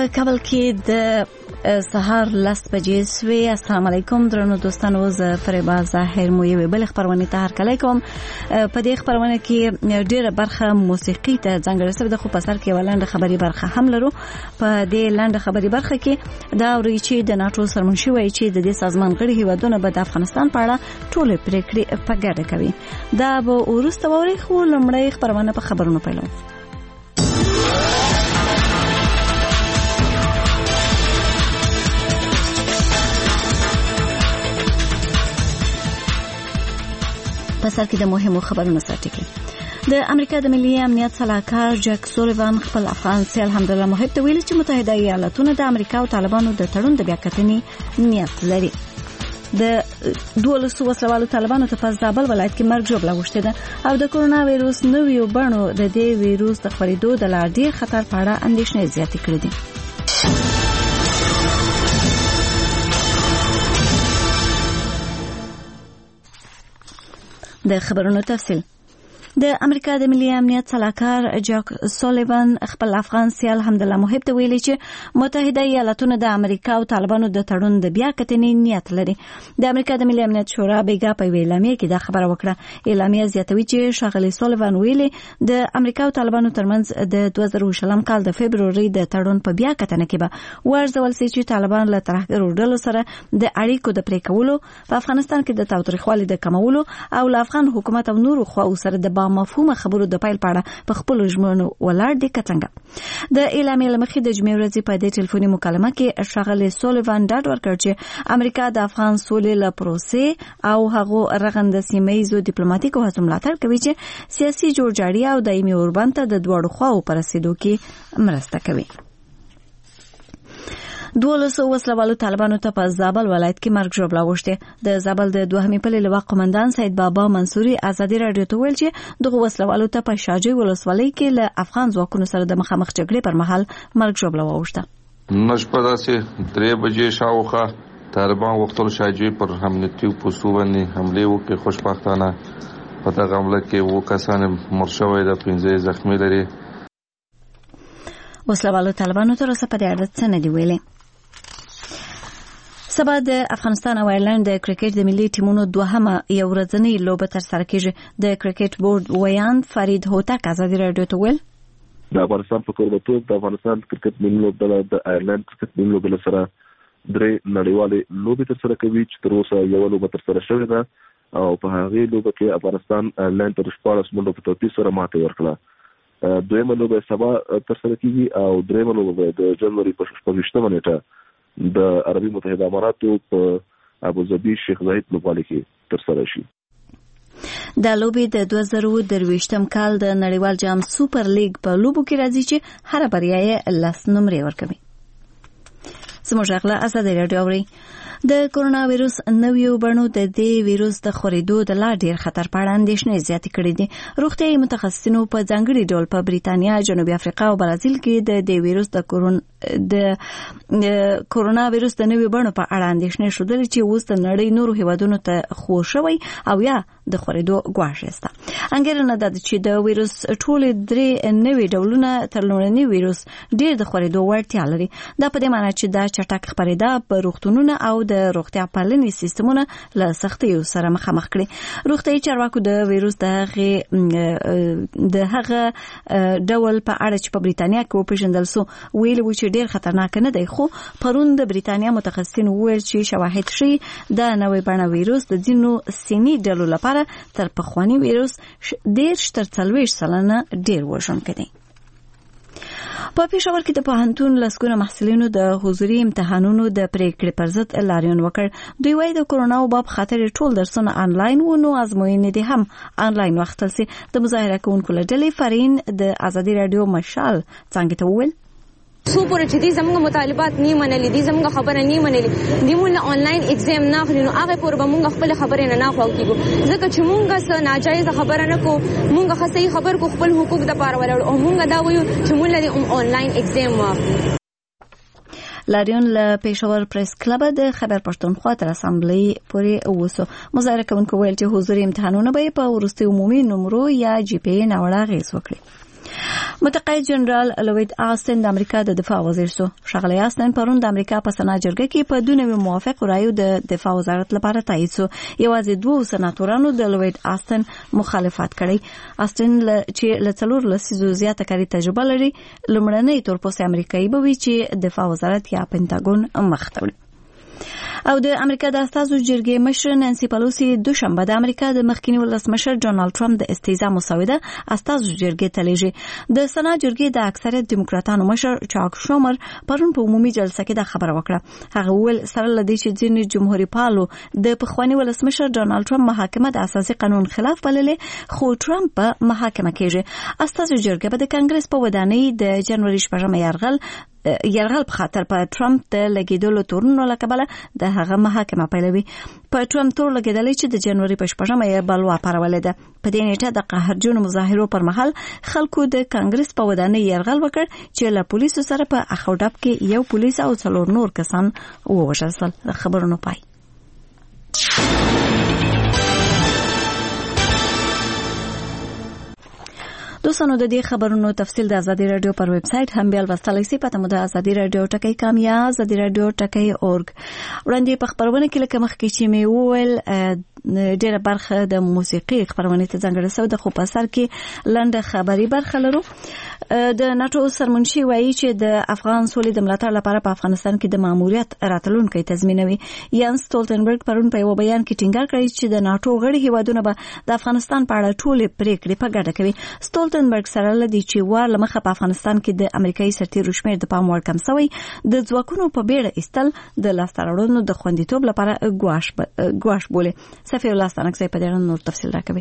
په کابل کې د سهار 10 بجې سوي. السلام علیکم درنو دوستانو، زه فریبا ظاهر مو یو بل خبرونه ته هرکلی کوم. په دې خبرونه کې ډیره برخه موسیقي ته ځانګړې شوې ده، خو په سر کې ولنډه خبري برخه هم لرو. په دې لنډه خبري برخه کې دا اوري چې د ناتو سرمنشي وایي چې د دې سازمان غړي هیوادونه به د افغانستان په اړه ټول پریکړې په ګډه کوي. دا به ورسته ووري، خو لمړی خبرونه په خبرونو پیلو. په سر کې د مهمو خبرونو سرټکی. د امریکا د ملي امنیت سلاکار جک سولیوان خپل افغان سیال حمدالله محب ته ویلي چې متحده ایالاتونه د امریکا او طالبانو د تړون د بیاکتنې نیت لري. د 12 وسلوالو طالبانو ته په زابل ولایت کې مرګ ژوبله وشته ده او د کورونا وایروس نویو بڼو د دې وایروس د خپرېدو د لا ډېر خطر په اړه اندېښنې زیاتې کړې دي. د خبرونو تفصیل. د امریکا د ملي امنیت سلاکار جک سولیوان خپل افغان سیال حمدالله محب ته ویلي چې متحده ایالاتونه د امریکا او طالبانو د تړون د بیا کتنې نیت لري. د امریکا د ملي امنیت شورا بیګا په اعلامیه کې دا خبره وکړه. اعلامیه زیاتوي چې ښاغلي سولیوان ویلي د امریکا او طالبانو ترمنځ د 2020 کال د فبروري د تړون په بیا کتنه کې به ورزول سي چې طالبان له ترهګرو ډلو سره د اړیکو د پرې کولو، په افغانستان کې د تاوتریخوالي د کمولو او له افغان حکومت او نورو خواو سره د مفهومه خبرو د پایل پاړه په خپل ژمنو ولاړ دي کڅنګ. د اعلامیې لمخې د جمعې ورځې په دې ټلیفوني مکالمه کې ښاغلي سولیوان ډاډ ورکړ چې امریکا د افغان سولې له پروسې او هغو رغنده سیمه‌یزو ډیپلوماټیکو هڅو ملاتړ کوي چې سیاسي جوړجاړي او دایمي اوربند ته د دواړو خواو پر رسیدو کې مرسته کوي. 12 وسلوالو طالبانو ته په زابل ولایت کې مرګ ژوبله وشته. د زابل د دوهمې پلې لوا قومندان سید بابا منصوري ازادي رادیو ته ویل چې دغه وسلوالو ته په شاجوی ولسوالۍ کې له افغان ځواکونو سره د مخامخ جګړې پر مهال مرګ ژوبله وشته. نشپه داسې 3 بجې شاوخوا طالبان وختل شاجوی پر امنیتي پوستو باندې حمله وکړه. خوشبختانه په دغه حمله کې 2 کسان مړ شوي دي، 15 زخمی لري. وسلوالو طالبانو ته رسې په دې اړه څه نه دی ویلي. سبا د افغانستان او ایرلند د کرکټ د ملي ټیمونو دوهمه یو ورځنۍ لوبه تر سره کیږي. د کرکټ بورډ ویاند فرید هوتک ازادي رادیو ته ویل د افغانستان په کوربتوب د افغانستان کرکټ ملي لوبډله د ایرلند کرکټ ملي لوبډله سره 3 نړیوالې لوبې تر سره کوي چې تر اوسه یو لوبه تر سره شوې ده او په هغه لوبه کې افغانستان ایرلند تر 14 منډو په توپیر سره ماته ورکړه. دویمه لوبه سبا تر سره کیږي او دریمه لوبه د جنوري په 28 نیټه د عربي متحده اماراتو په ابوظبي شیخ زاید لوبغالي کې تر سره شي. د لوبې د 2023 کال د نړیوال جام سوپر لیګ په لوبو کې راځي چې هر بریا یې 10 نمرې ورکوي. زموږ غلا ازادي رادیو اوري. د کورونا وایروس نویو بڼو د دې وایروس د خورېدو د لا ډیر خطر په اړه اندېښنې زیاتې کړې دي. روغتیايي متخصصینو په ځانګړي ډول په بریتانیا، جنوبي افریقا او برازیل کې د دې وایروس د کورونا وایروس د نویو بڼو په اړه اندېښنې شودلې چې اوس د نړۍ نورو هیوادونو ته خور شوی او یا د خورېدو ګواښ شته. انګېرنه ده چې د وایروس ټول 3 نوي ډولونه تر لومړني وایروس ډیر د خورېدو وړتیا لري. دا په دې معنی چې دا چټک خپرېده په روغتونونو او د روغتیا پالنې سیستمونه له سختیو سره مخامخ کړي. روغتیايي چارواکو د وایروس د هغه ډول په اړه چې په بریتانیا کې وپېژندل سو ویلي و چې ډیر خطرناک نه دی، خو پرون د بریتانیا متخصصین وویل چې شواهد ښيي د نوې بڼه وایروس د ځینو سینې ډلو لپاره تر پخواني وایروس 10 تر 40 سلنه ډیر وژونکی دی. په پېښور کې د پوهنتون لسګونه محصلینو د حضوري امتحانونو د پریکړې پر ضد لاریون وکړ. دوی وايي د کورونا وبا په خاطر ټول درسونه آنلاین و، نو ازموینې دي هم آنلاین واخیستل سي. د مظاهره کوونکو له ډلې فرین د ازادي رادیو مشال څنګه ته وویل څو پورې چې دې زموږ مطالبات نه منلې، دې زموږ خبره نه منلې، دې مونږ آنلاین اگزام نه اخلي، نو هغه پورې به مونږ خپل خبره نه اخلو کیږو. ځکه چې مونږ څه ناجایز خبره نه کو، مونږ خو صحیح خبر کو خپل حقوق د پاره ولر او مونږ دا وایو چې مونږ لري آنلاین اگزام واخلو. لاریون له پېښور پریس کلب د خبر پښتونخوا تر اسامبلې پورې ووسو. مظاهره کوونکو ویل چې حضوري امتحانونه به په وروستي عمومي نمرو یا جی پی ای ناوړه اغېز وکړي. متقاعد جنرال لوید آستن د امریکا د دفاع وزیر سو. ښاغلی آستن پرون د امریکا په سنا جرګه کې په 2 نوي موافق رایو د دفاع وزارت لپاره تایید سو. یوازې 2 سناتورانو د لوید آستن مخالفت کړی. آستن چې له 4 لسیزو زیاته کاري تجربه لري، لومړنی تورپوستی امریکایي به وي چې دفاع وزارت یا پنټاګون مخ ته وړي. او د امریکا د استازو جرګې مشر نانسي پالوسی دوشنبه د امریکا د مخکینی ولسمشر ډونالد ټرمپ د استیزا مسوده استازو جرګې ته لیږي. د سنا جرګې د اکثریت دیموکراتانو مشر چاک شومر پرون په عمومي جلسه کې د خبره وکړه. هغه وویل سره لدی چې ځینې جمهوریت پالو د پخوانی ولسمشر ډونالد ټرمپ محاکمه د اساسي قانون خلاف بللې، خو ټرمپ په محاکمه کېږي. استازو جرګه به د کانګرس په ودانۍ د جنوري 4 یرغل په خاطر په ټرمپ د لګیدلو تورونو له کبله د هغه محاکمه پیلوي. په ټرمپ تور لګیدلې چې د جنوري په 4 یې بلوا پارولې ده. په دې نیټه د قهرجنو مظاهرو پر مهال خلکو د کانګرس په ودانۍ یرغل وکړ چې له پولیسو سره په اخو ډب کې یو پولیس او 4 نور کسان ووژل شول. خبرونه پای. دوستانو د دې خبرونو تفصیل د ازادي رادیو پر ویب سټ هم بیا لوستلای شئ. پته مو د ازادي رادیو ټکی کام یا ازادي رادیو ټکی اورګ. وړاندې په خبرونه کې لکه مخکې چې مې وویل ډېره برخه د موسیقي خبرونه ته ځانګړې شوې ده، خو په سر کې لنډه خبري برخه لرو. د ناتو سرمنشي وایي چې د افغان سولې د ملاتړ لپاره په افغانستان کې د ماموریت راتلونکي تضمینوي. یان سټولټنبرګ پرون په یو بیان کې ټینګار کړی چې د ناتو غړي هیوادونه به د افغانستان په اړه ټولې پریکړې په ګډه کوي. سټولټنبرګ سره لدی چې وار لمخه په افغانستان کې د امریکایي سرتیرو شمېر د پام وړ کم شوی، د ځواکونو په بیړه ایستل د لاسته راوړنو د خوندیتوب لپاره ګواښ بولي. صفی الله ستانکزی په دې نور تفصیل راکوي.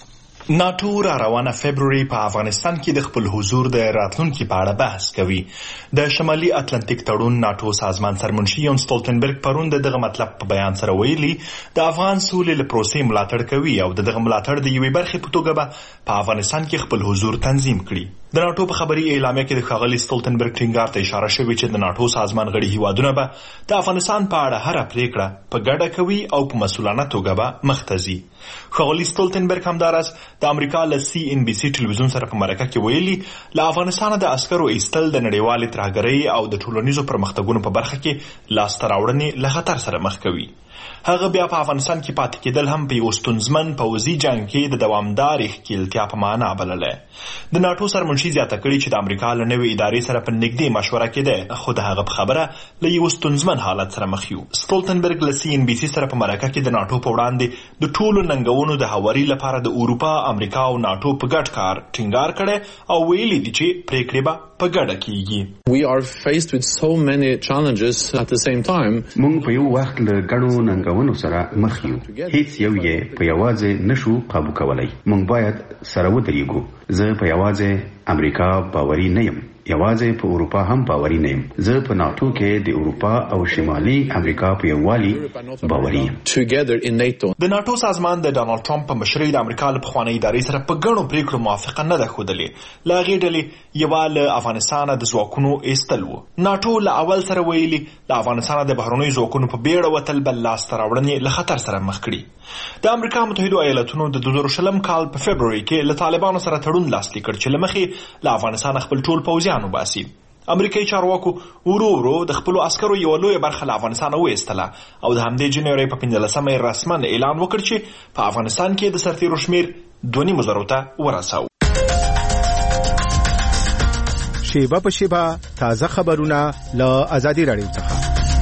ناتو را روانه فبروري په افغانستان کې د خپل حضور د راتلونکي په اړه بحث کوي. د شمالي اتلانتیک تړون ناتو سازمان سرمنشي یان سټولټنبرګ پرون دغه مطلب په بیان سره ویلي د افغان سولې له پروسې ملاتړ کوي او دغه ملاتړ د یوې برخې په توګه به په افغانستان کې خپل حضور تنظیم کړي. د ناتو په خبري اعلامیه کې د ښاغلي سټولټنبرګ ټینګار ته اشاره شوې چې د ناتو سازمان غړي هیوادونه به د افغانستان په اړه هر پریکړه په ګډه کوي او په مسؤلانه توګه به مخ ته ځي. ښاغلي سټولټنبرګ همداراز د امریکا له CNBC ټلویزیون سره په مرکه کې ویلي له افغانستان د عسکرو ایستل د نړیوالې ترهګرۍ او د ټولنیزو پرمختګونو په برخه کې لاسته راوړنې له خطر سره مخ کوي. هغه بیا په افغانستان کې پاتې کېدل هم په یو ستونزمن پوځي جنګ کې د دوامدارې ښکیلتیا په معنا بلله. د ناتو سرمنشي زیاته کړي چې د امریکا له نوې ادارې سره په نږدې مشوره کېده، خو د هغه په خبره له یو ستونزمن حالت سره مخ یو. سټولټنبرګ له CNBC سره په مرکه کې د ناتو په وړاندې د ټولو ننګونو د هواري لپاره د اروپا، امریکا او ناتو په ګډ کار ټینګار کړي او ویلي دي چې پریکړې به په ګډه کیږي. We are faced with so many challenges at the same time. موږ په یو وخت له ګډو ننګونو سره مخ یو. هیڅ یو یې په یوازې نشو قابو کولای. موږ باید سره ودرېږو. زه په یوازې امریکا باوري نه یم، یوازې په اروپا هم باوري نه یم. زه په ناتو کې د اروپا او شمالي امریکا په یووالي باوري یم. Together in NATO. د ناتو سازمان د ډانلډ ټرمپ په مشرۍ د امریکا له پخوانۍ ادارې سره په ګڼو پریکړو موافقه نه ده ښودلې. له هغې ډلې یوه له افغانستانه د ځواکونو ایستل و. ناتو له اول سره ویلي له افغانستانه د بهرنیو ځواکونو په بیړه وتل به لاسته راوړنې له خطر سره مخ کړي. د امریکا متحده ایالتونو د 2020 کال په فبروري کې له طالبانو سره تړون لاسلیک کړ چې له مخې له افغانستان خپل ټول پوځیان وباسي. امریکایي چارواکو ورو ورو د خپلو عسکرو یوه لویه برخه له افغانستانه وایستله او د همدې جنوري په 15 رسما اعلان وکړ چې په افغانستان کې د سرتیرو شمیر 2.5 ته ورساو. شیبه په شیبه تازه خبرونه له ازادي رادیو څخه.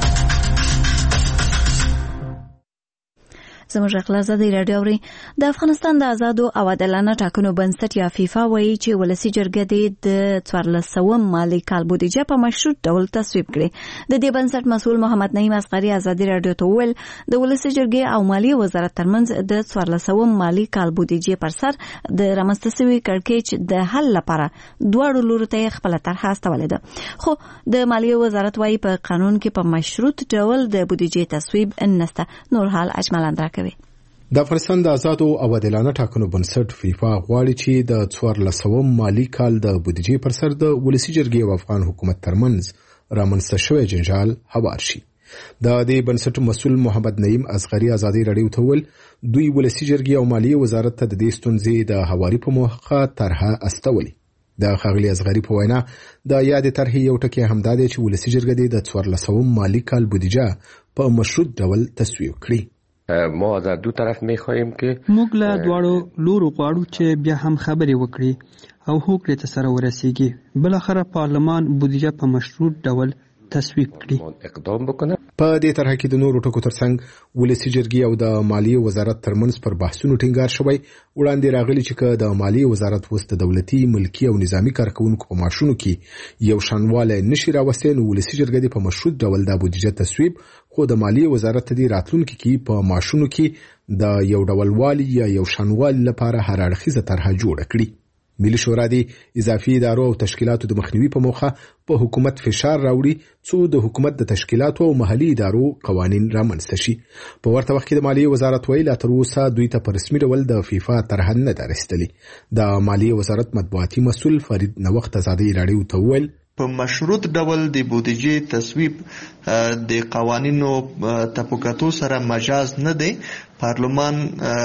زموږ خپل ازادي رادیو ری د افغانستان د آزادو او عادلانه ټاکنو بنسټ یا فیفا وایي چې ولسی جرګه د 1400 مالی کال بودیجه په مشروط ډول تصویب کړي. د دې بنسټ مسؤل محمد نعیم اصغری ازادي رادیو ته ویل د ولسی جرګه او مالی وزارت ترمنځ د 1400 مالی کال بودیجه پر سر د رامنځته شوي کړکېچ د حل لپاره دواړو لورو ته خپل طرح استولې ده، خو د مالی وزارت وایي په قانون کې په مشروط ډول د بودیجه تصویب نشته. نور حال اجمل اندرا کوي. د افغانستان د آزادو او عادلانه ټاکنو بنسټ فیفا غواړي چې د 1400 مالی کال د بودیجې پر سر د ولسی جرګې او افغان حکومت ترمنځ رامنځته شوی جنجال هوار شي. د دې بنسټ مسؤل محمد نعیم اصغری ازادي رادیو ته ویل دوی ولسی جرګې او مالی وزارت ته د دې ستونزې د هواري په موخه طرحه استولې. د ښاغلي اصغري په وینا د یادې طرحې یو ټکی همدا دی چې ولسي جرګه دې د 1400 مالی کال بودیجه په مشروط ډول تصویب کړي. ما از دو طرف میخواهیم که موږ له دواړو لورو غواړو چې بیا هم خبرې وکړي او هوکړې ته سره ورسیږي. بلاخره پارلمان بودیجه په مشروط ډول تصویب کړي. اقدام بکنه. په دې طرح کې د نورو ټکو ترڅنګ ولسي جرګې او د مالیې وزارت ترمنځ پر بحثونو ټینګار شوی. وړاندې راغلی چې د مالیې وزارت وست د دولتي ملکی او نظامی کارکونکو په معاشونو کې یو شانواله نشي راوستي، نو ولسي جرګې په مشروط ډول د بودیجه تصویب خو د مالیې وزارت د راتلونکو کې په معاشونو کې د یو ډول والی یا یو شانوال لپاره هر اړخیزه طرحه جوړه کړي. ملي شورا د اضافي ادارو او تشکیلاتو د مخنیوي په موخه په حکومت فشار راوړي څو د حکومت د تشکیلاتو او محلي ادارو قوانين رامنځته شي. په ورته وخت کې د مالیې وزارت ویلي تر اوسه دوی ته په رسمي ډول د فیفا طرحه نه ده رسیدلې. د مالیې وزارت مطبوعاتي مسؤل فرید نوښت آزادۍ راډیو ته وویل په مشروط ډول د بودیجې تصویب د قوانینو تطبیقاتو سره مجاز نه دی. پارلمان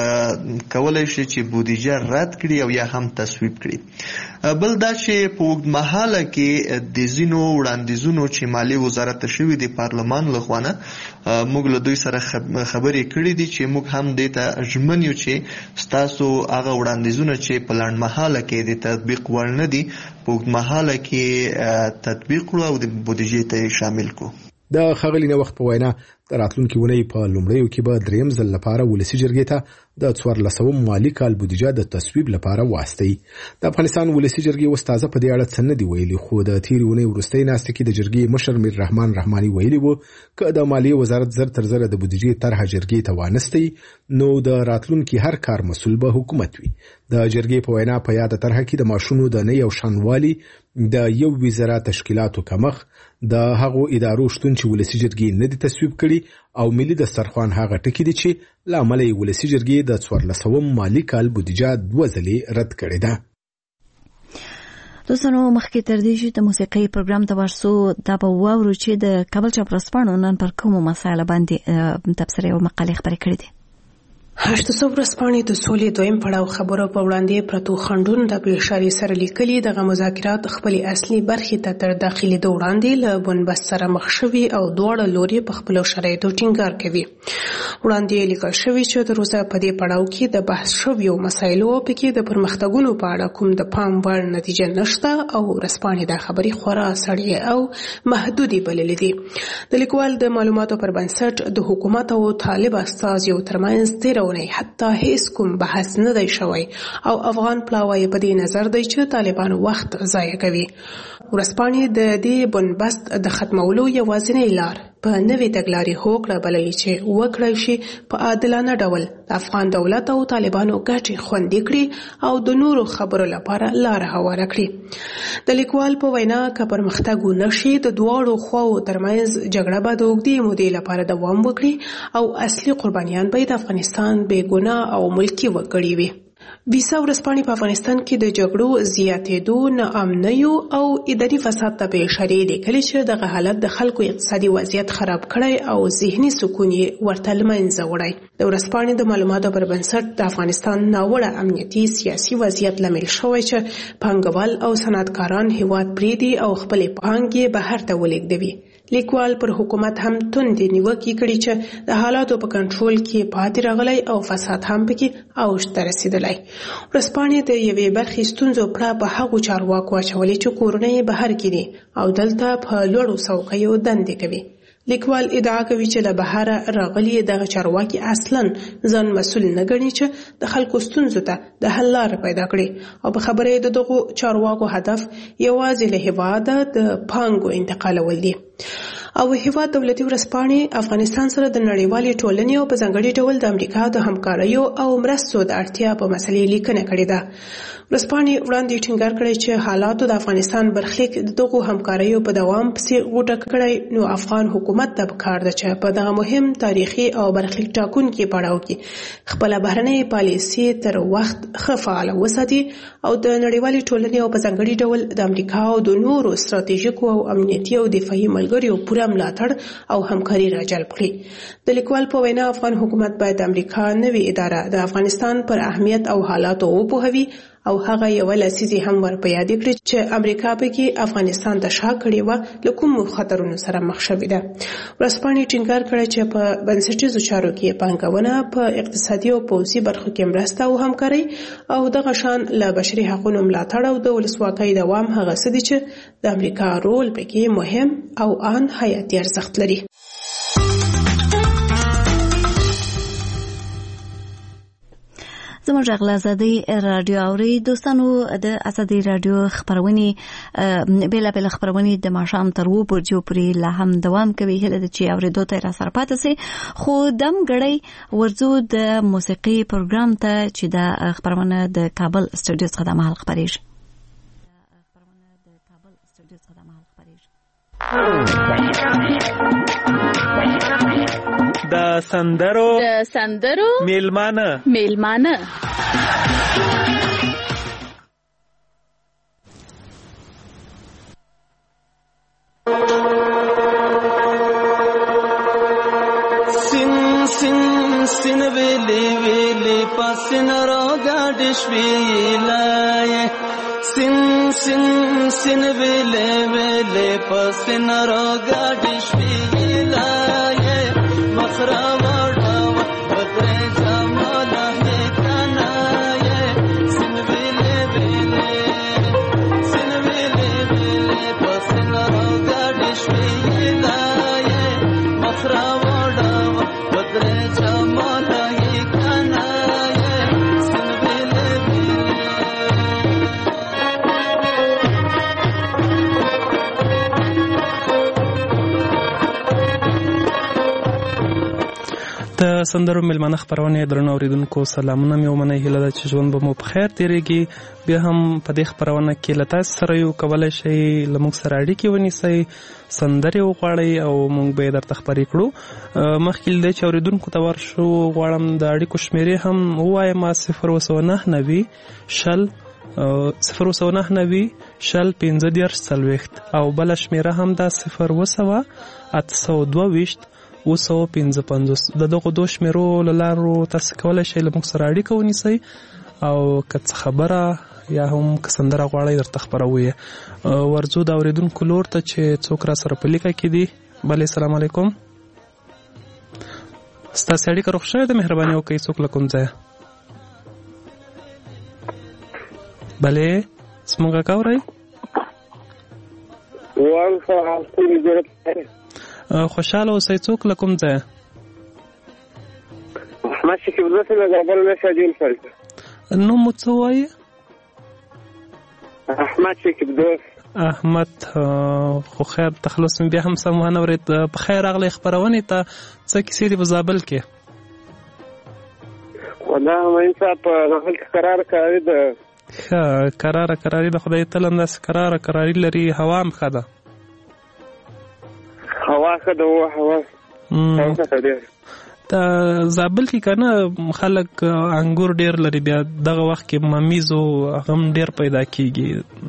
کولای شي چې بودیجه رد کړي او یا هم تصویب کړي. بل دا چې په اوږدمهاله کې د ځینو وړاندیزونو چې مالیې وزارت ته شوي د پارلمان لخوا نه موږ له دوی سره خبرې کړې دي چې موږ هم دې ته ژمن یو چې ستاسو هغه وړاندیزونه چې په لنډمهاله کې د تطبیق وړ نه دي په اوږدمهاله کې تطبیق کړو او د بودیجې ته شامل کړو. د ښاغلي نوښت په وینا راتلونکي ونې په لومړیو کې به دریم ځل لپاره ولسي جرګې ته د 1400 مالی کال بودیجه د تصویب لپاره واستي. د افغانستان ولسي جرګې استاذه په دې اړه څه نه دی ویلي، خو د تیرې ونې وروستۍ ناستې کې د جرګې مشر میر رحمان رحماني ویلي وو که د مالیې وزارت زر تر زره د بودیجې طرحه جرګې ته وانستی نو د راتلونکي هر کار مسؤل به حکومت وي. د جرګې په وینا په یاد طرحه کې د ماشونو د نه یو شانوالي د یو وزارت تشکیلاتو کمخ د هغو ادارو شتون چې ولسي جرګې نه دي تصویب کړي او ملي دسترخوان هغه ټکي دي چې لامل یې ولسي جرګې د 1400 مالی کال بودیجه 2 ځلې رد کړې ده. دوستانو مخکې تر دې چې د موسیقي پروګرام ته ورسو دا به واورو چې د کابل چاپرسپانو نن پر کومو مسایلو باندې تبصرې او مقالې خپرې کړې دي. 800 ورځپاڼې د سولې دویم پړاو خبرو په وړاندې پرتو خنډونو د اشارې سره لیکلي دغه مذاکرات خپل اصلي برخې ته تر داخلي د وړاندې له بنبست سره مخ شوي او دواړه لوري په خپل شرایطو ټینګار کوي. وړاندې لیکل شوی چې تر اوسه په دې پړاو کې د بحث شویو مسایلو پکې د پرمختګونو په اړه کوم د پام وړ نتیجه نشته او ورځپاڼې د خبرې خورا سړې او محدودې بللې دي. د لیکوال د معلوماتو پر بنسټ د حکومت او طالب استازیو ترمنځ تیرونه حتی هیڅ کوم بحث نه دی شوی او افغان پلاوی په دې نظر دی چې طالبانو وخت ضایع کوي. ورځپاڼې د دې بنبست د ختمولو یوازینۍ لار په نوې تګلارې هوکړه بللې چې وکړای شي په عادلانه ډول د افغان دولت او طالبانو ګټې خوندي کړي او د نورو خبرو لپاره لار هواره کړي. د لیکوال په وینا که پرمختګ ونشي د دواړو خواو ترمنځ جګړه به د اوږدې مودې لپاره دوام وکړي او اصلي قربانیان به د افغانستان بې ګناه او ملکي وګړي وي. ویسا ورځپاڼې په افغانستان کې د جګړو زیاتېدو، ناامنیو او اداري فساد ته په اشارې لیکلي چې دغه حالت د خلکو اقتصادي وضعیت خراب کړی او ذهني سکون یې ورته له منځه وړی. د ورځپاڼې د معلوماتو پر بنسټ د افغانستان ناوړه امنیتي سیاسي وضعیت لامل شوی چې پانګوال او صنعتکاران هیواد پرېږدي او خپلې پانګې بهر ته ولېږدوي. لیکوال پر حکومت هم توندې نیوکې کړي چې د حالاتو په کنټرول کې پاتې راغلی او فساد هم پکې اوج ته رسېدلی. ورځپاڼې د یوې برخې ستونزو پړه په هغو چارواکو اچولې چې کورونه یې بهر کې دي او دلته په لوړو څوکیو دندې کوي. لیکوال ادعا کوي چې له بهره راغلي دغه چارواکي اصلا ځان مسؤل نه ګڼي چې د خلکو ستونزو ته د حل لاره پیدا کړي او په خبره د دغو چارواکو هدف یوازې له هېواده د پانګو انتقالول دي. او هیواد دولتي ورځپاڼې افغانستان سره د نړیوالې ټولنې او په ځانګړي ډول د امریکا د همکاریو او مرستو د اړتیا په مسلې لیکنه کړې ده. ورځپاڼې وړاندې ټینګار کړی چې حالاتو د افغانستان برخلیک د دغو همکاریو په دوام پسې غوټه کړی، نو افغان حکومت ته پکار ده چې په دغه مهم تاریخي او برخلیک ټاکونکي پړاو کې خپله بهرنۍ پالیسي تر وخت ښه فعاله وساتي او د نړیوالې ټولنې او په ځانګړي ډول د امریکا او د نورو ستراتیژیکو او امنیتي او دفاعي ملګریو پوره ملاتړ او همکاري راجلب کړي. د لیکوال په وینا افغان حکومت باید د امریکا نوې اداره د افغانستان پر اهمیت او حالاتو وپوهوي او هغه یو لسیزه هم ور په یاد کړ چې امریکا به کې افغانستان ته شا کړی و له کوم خطرونو سره مخ شوې ده. ورځپاڼې ټینګار کړی چې په بنسټیزو چارو کې پانګونه په اقتصادي او پوځي برخو کې مرسته او همکاري او دغه شان له بشري حقوقو ملاتړ او د ولسواکۍ دوام هغه څه دي چې د امریکا رول پکې مهم او ان حیاتي ارزښت لري. زموږ غلازادي رادیو اوري دوستانو د ازادي رادیو خبرونه بیل خبرونه د ماښام تر 2 بجو پورې لا هم دوام کوي. هله د چې اوریدو ته را سره پاتې سي خو دم غړی ورزو د موسیقي پروګرام ته چې د خبرونه د کابل سټوډیو څخه د محل خبرېږي. د سندرو میلمانه سین ویلی پاسین را گاډش ویلای سین ویلی پاسین را گاډش ویلای مخرا وړا بدر جمال هي کنای سین ویلی پاسین را گاډش ویلای مخرا وړا بدر جمال هي کنای سین ویلی د سندرو میلمانه خبرونه درنو اوریدونکو سلامونه مې ومنه. هیله ده چې ژوند به مو په خیر تیریږي. بیا هم په دې خبرونه کې له تاسو سره یو کولای شئ له موږ سره اړیکې ونیسئ، سندرې وغواړئ او موږ به یې درته خبرې کړو. مخکې له دې چې اوریدونکو ته ورشو غواړم د اړیکو شمیرې هم ووایم: 02990 شل 02990 شل 1540 او بله شمیره هم دا 020 822 255. د دغو دوه شمیرو له لارو تاسو کولی شئ له موږ سره اړیکه ونیسئ او که څه خبره یا هم که سندره غواړئ درته خبروو یې. ورځو د اورېدونکو لور ته چې څوک را سره په لیکه کې دي. بلې سلام علیکم. ستاسې اړیکه روغ شوې ده؟ مهرباني وکړئ څوک له کوم ځایه. بلې زموږ غږ اورئ؟ خوشحاله اوسئ. څوک له کوم ځایه؟ احمد شکیب دوست له زابل نه شاجین فلک. نوم مو څه وایي؟ احمد شکیب دوست. احمد خو خیر تخلص مې بیا هم سم ونه اورېد. په خیر راغلی خپرونې ته. څه کیسې دي په زابل کې؟ والله معین صاحب په زابل کې قراره کراري ده. ښه قراره کراري ده. خدای تل همداسې قراره کراري لري. هوا هم ښه ده. هوا ښه ده. هوا ښه ده. د زابل کې که نه خلک انګور ډېر لري. بیا دغه وخت کې ممیزو هغه هم ډېر پیدا کېږي.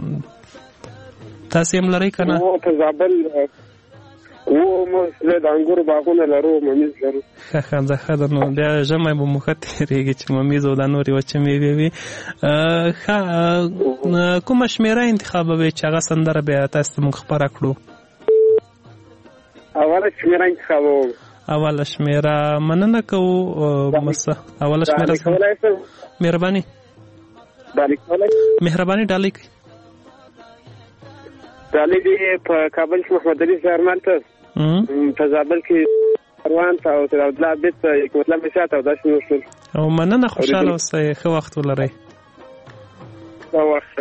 تاسې هم لرئ که نه؟ په زابل موږ د انګورو باغونه لرو، ممیز لرو. ښه ده. نو بیا ژمی به مو ښه تېرېږي چې ممیز او دا نورې وچې مېوې وي. ښه کومه شمېره انتخابوئ چې هغه سندره بیا تاسو ته موږ خپره کړو؟ اوله شمېره انتخابوم. اوله شمېره مننه کوو. اوله شمېره مهرباني ډالۍ کوي. ډالۍ دې په کابل کې محمد علي زهرمن ته، په زابل کې روان ته او تر عبدالله عبید ته حکمتالله مشاته او داسې نور ټول. او مننه. خوشحاله اوسئ. ښه وخت ولرئ. ښه وخت.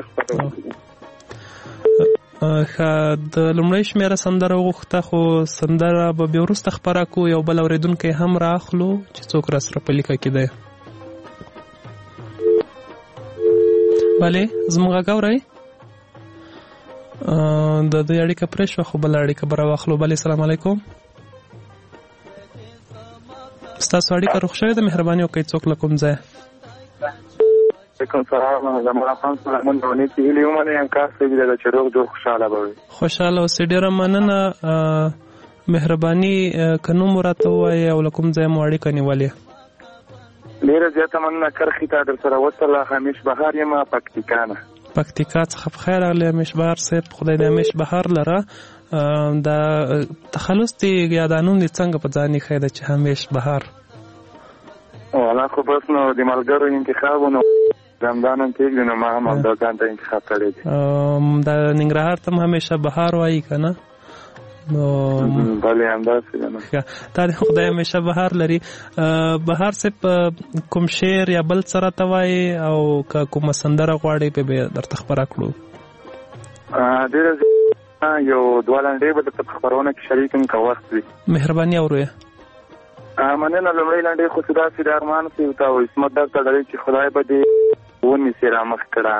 د لومړۍ شمېره سندره وغوښته خو سندره به بیا وروسته خپره کړو. یو بل اورېدونکی هم رااخلو چې څوک را سره په لیکه کې دی. بلې زموږ غږ اورئ؟ د دوی اړیکه پرې شوه خو بله اړیکه به راواخلو. بلې سلام علیکم. ستاسو اړیکه روغ شوې ده؟ مهرباني وکړئ څوک له کوم ځایه؟ علیکم سلام. زما خان سلامون دونی چې هیله ومنه یم کار کوي د چروغ جوړ خوشاله به خوشاله اوسئ. ډېره مننه. مهرباني که نوم راته ووایئ او له کوم ځای مو اړیکه نیولې؟ ډیره زیاته مننه کرخي ته در سره وصله. همیش بهار یم پکتیکا نه. پکتیکا څخه په خیر راغلی همیش بهار صاحب. خدای دې همیش بهار لره. دا تخلص دی یا دا نوم دې څنګه په ځان ایښی ده چې همیش بهار؟ والا خو بس نو د ملګرو انتخابونو همدا نن کېږي نو ما هم همدا ځان ته انتخاب کړی دی. دا ننګرهار ته هم همیشه بهار وایي که نه؟ بله همداسې ده نو. دا د خدای همیشه بهار لري. بهار صاحب کوم شعر یا بل څه راته وایي او که کومه سندره غواړې په به درته خپره کړو؟ ډېره یو دوه لنډې به درته په خپرونه کې شریک کړم که وخت وي. مهرباني ورویه. مننه. لومړی لنډې خو چې داسې د ارمان صاحب ته و عصمت درته لري چې خدای به دې ونیسي رامخ کړه،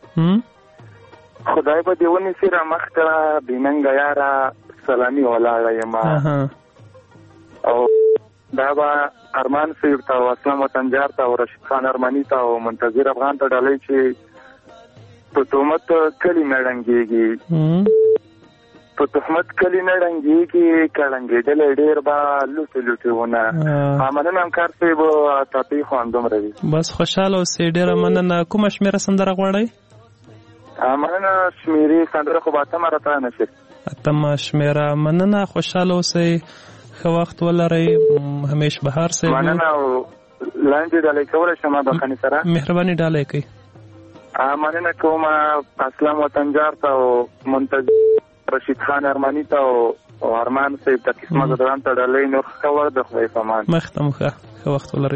خدای به دې ونیسي رامخ کړه، بې ننګه یاره سلامي ولاړه یمه. او دا به ارمان صاحب ته او اسلام وطنجار ته او رشید خان ارماني ته او منتظر افغان ته ډالۍ چې په تهمت کلي نه ړنګېږي، په تهمت کلي نه ړنګېږي، که ړنګېدلی ډېر به لوټې لوټې ونه. مننه همکار صاحب تاپې خو همدومره وي. بس خوشحاله اوسئ. ډېره مننه. کومه شمېره سندره غواړئ؟ مننه. شمېرې سندره خو به اتمه راته نه شي. اتمه شمېره. مننه. خوشحاله اوسئ. ښه وخت ولرئ. همیش بهار صاحب. مننه. او لاندې ډالۍ کولی شم بخښنې سره؟ مهرباني ډالۍ کوئ. مننه کوم اسلام وطنجار ته او منتظر رشید خان ارماني ته او ارمان صاحب ته قسمت دران ته ډالۍ. نور ښه وخت د خدای په امان. مخته مو ښه وخت ولرئ.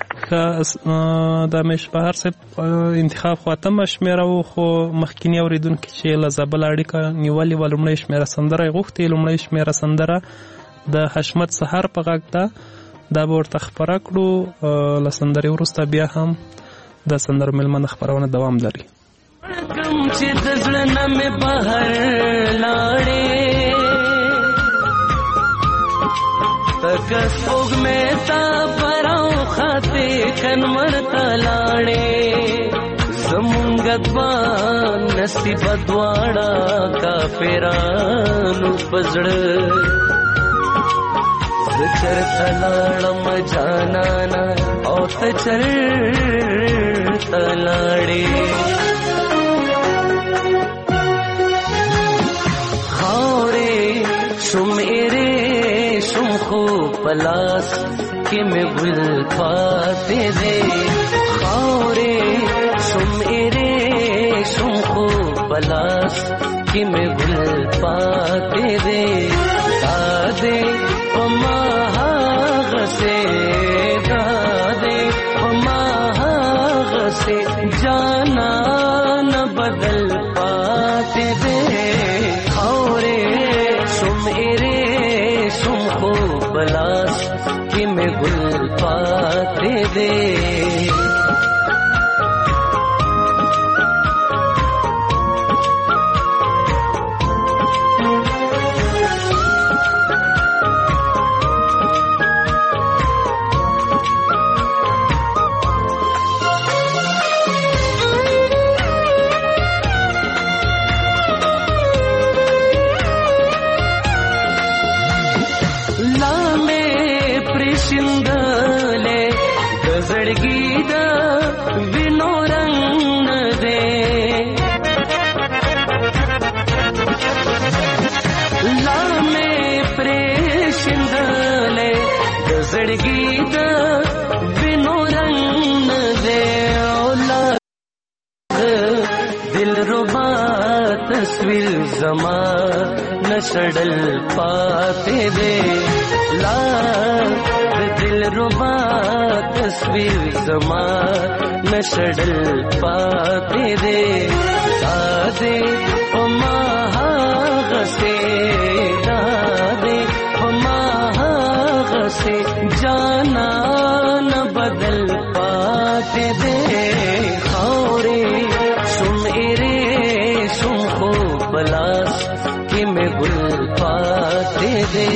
د همیش بهار صاحب انتخاب خو اتمه شمېره و، خو مخکیني اورېدونکي چې له زابل اړیکه نیولې وه لومړۍ شمېره سندره یې غوښتې. لومړۍ شمېره سندره د حشمت سهار په غږ ده. دا به ورته خپره کړو. له سندرې وروسته بیا هم د سندرو مېلمنه خپرونه دوام لري. کوم چې د زړه نه مې بهر لاړې تکه سپوږمۍ ته براو خاطې کنمر ته لاړې زمونږ دوه نصیبه دواړه کافرانو په زړه زه چرته لاړم جانانه او ته چرته لاړې شمعرے شم خو پلاس کہ میں گل پاتے دے خاورے شمعرے شم خو پلاس کہ میں گل پاتے دے دادے پما غسے دادے پما غسے جانا نہ بدل پاتے دے بلاس کہ میں گل پاتے دے نشڑل پاتے دے لا دل ربا تصویر زمان نشڑل پاتے دے دادے پما غسے دادے پما غسے جانا نہ بدل پاتے دے خاورے شمعرے شم خو بلاس کہ میں گل پاتے دے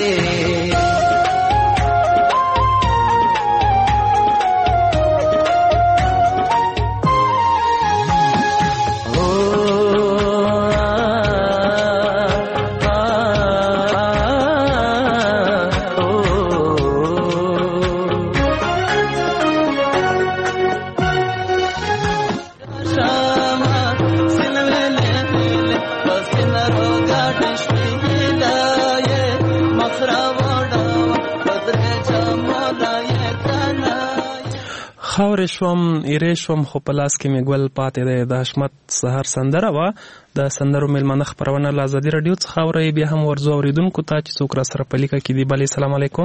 خاورې شوم ایرې شوم خو په لاس کې مې ګل پاتې دی د حشمت سهار سندره وه د سندرو میلمانه خپرونه له ازادي راډیو څخه اورئ بیا هم ورځو اورېدونکو ته چې څوک را سره په لیکه کې دي. بلې سلام علیکم.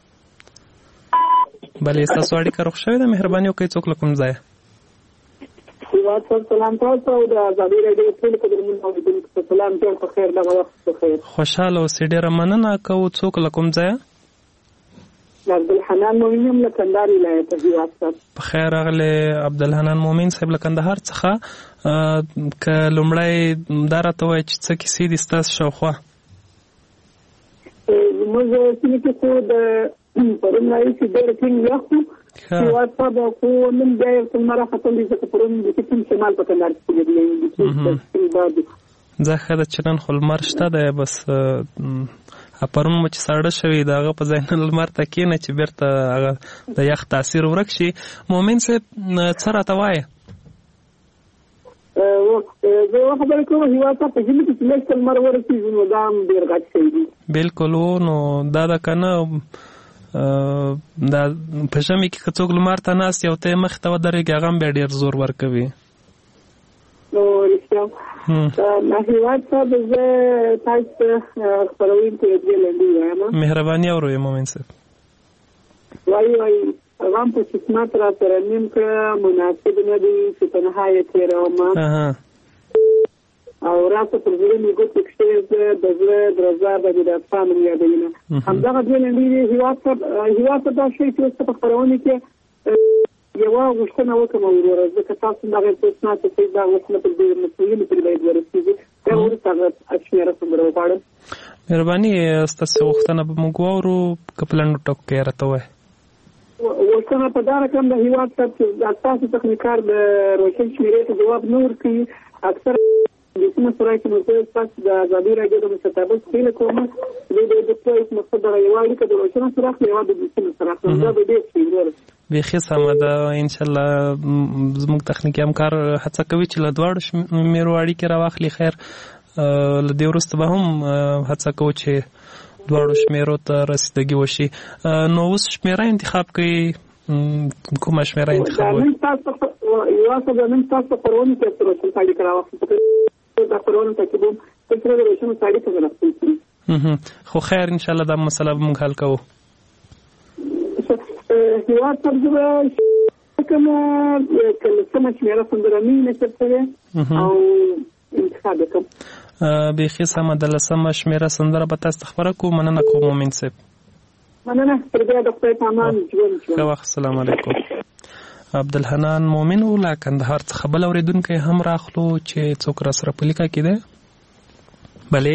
بلې ستاسو اړیکه روغ شوې ده؟ مهرباني وکړئ څوک له کوم ځایه؟ سلام تاسو او د ازادي راډیو ټول قدرمن اورېدونکو ته سلام. جوړ په خیر دغه وخت په خیر. خوشاله اوسئ. ډېره مننه کوو. څوک له کوم ځایه؟ عبدالحنان مومن یم له کندهار ولایت هیواد صاحب. په خیر راغلی عبدالحنان مومن صاحب له کندهار څخه. که لومړی دا راته ووایه چې څه کیسې دي ستاسو شاوخوا؟ زموږ سیمې کې خو د پرون راهیسې ډېر ټینګ یخ و هیواد صاحب، خو نن بیا یو څه لمر راختلی ځکه پرون بیخي ټینګ شمال په کندهار کې لګېدلی ځه ښه ده چې نن خو لمر شته دی. بس پرون مو چې ساړه شوي د هغه په ځای نه لمر ته کښېنه چې بېرته هغه د یخ تاثیر ورک شي. مومن صاحب څه راته وایې؟ زه یوه خبره کوم، هېواد ته په ژمي کې چې لږ څه لمر ورسېږي نو دا هم ډېر غټ شی دي. بلکل و. نو دا ده که نه دا په ژمي کې که څوک لمر ته ناست یو ته یې مخې ته ودرېږي هغه هم بیا ډېر زور ورکوي. نو رښتیا هېواد صاحب زه تاسو ته خپروونکي یو دوې لنډۍ وایم. مهرباني اورو یې مومن صاحب. وایي غم په قسمت را سره نیم کړه مناسب نه دی چې تنها یې تېرومه او راته پر زړه مې ګوتې کښېږده د زړه درزا به مې د افغان مې یادوینه. همدغه دوې لنډۍ دي. هېواد صاحب دا شی چې اوس په خپرونه کې یوه غوښتنه وکړم وروره، ځکه تاسو دغه استثنا چې کوئ دا غوښتنه پر دې مسؤلینو پورې باید ورسېږي. بیا وروسته هغه شمېره خبره وغواړم. مهرباني ستاسو غوښتنه به موږ واورو که په لنډو ټکو کې یې راته ووایه. غوښتنه په دا رقم د هېواد صاحب چې تاسو تخنیکار د روشن شمېرې ته ځواب نه ورکوي. اکثر د سیمه سرای کې نو زه تاسو د ازادي راډیو د مشرتابه هیله کوم چې د پولیس مقصد دغه یوه اړیکه د روشن سراخ یوه د سیمه سراخ دا به ډېر ښه وي. بیخي سمه ده. انشاءالله زموږ تخنیکي همکار هڅه کوي چې له دواړو شمېرو اړیکې راواخلي. خیر له دې وروسته به هم هڅه کوو چې دواړو شمېرو ته رسیدګي وشي. نو اوس شمېره انتخاب کوي، کومه شمېره انتخاب کوي؟ نن تاسو خپرونه کې روشن اړیکه راواخلئ. دا خپرونه تعقیبوم تر څو د روشن اړیکه راواخلئ. خو خیر انشاءالله دا مسله به موږ حل کوو. هېواد صاحب زه به کومه سمه شمېره سندرمي نشر شوې او انتخاب یې کوم. بیخي سمه ده. لسمه شمېره سندره به تاسو ته خپره کړو. مننه کوم مومن صاحب. مننه. تر بیا د خدای په امان ژوند. ښه وخت. السلام علیکم. عبدالحنان مومن و له کندهار څخه. بل اورېدونکی هم راخلو چې څوک را سره په لیکه کې دی. بلې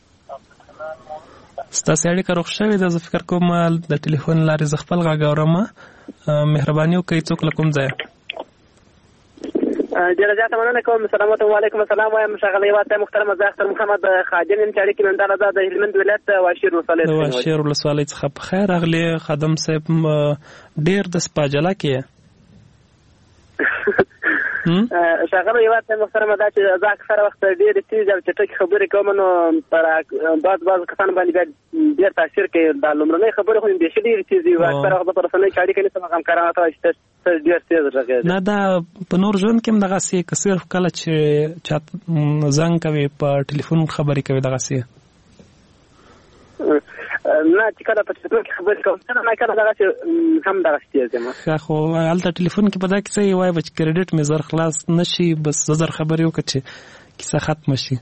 ستاسې اړیکه روغ شوې ده. زه فکر کوم د ټلیفون لارې زه خپل غږ اورم. مهرباني وکړئ څوک له کوم ځایه؟ ډېره زیاته مننه کوم. سلام علیکم. السلام وایم ښاغلی هېواد صاحب محترم. زه اختر محمد خادم یم چې اړیکې نن دا د هلمند ولایت واشیر ولسوالۍ د واشیر ولسوالۍ څخه. په خیر راغلی خادم صاحب. ډېر د سپاجله کې ښاغلی هېواد صاحب محترم دا چې زه اکثره وخت ډېرې تېزې او چټکې خبرې کوم نو پر بعض کسانو باندې بیا ډېر تاثیر کوي. دا لومړنۍ خبرې خو بیخي ډېرې تېزې وي. اکثره وخت په رسنیو کې اړیکه نیسم همکارانو ته وایي چې ډېر تېز غږېږي. نه دا په نور ژوند کې هم دغسې که صرف کله چې چاته زنګ کوي په ټلیفون خبرې کوي دغسې نه چې کله په ټلیفون کې خبرې کوم نه کله دغسې هم دغسې تېز یم. ښه خو هلته ټلیفون کې په دا کیسه یې وایي به چې کریډټ مې زر خلاص نه شي بس زه زر خبرې وکړه چې کیسه ختمه شي.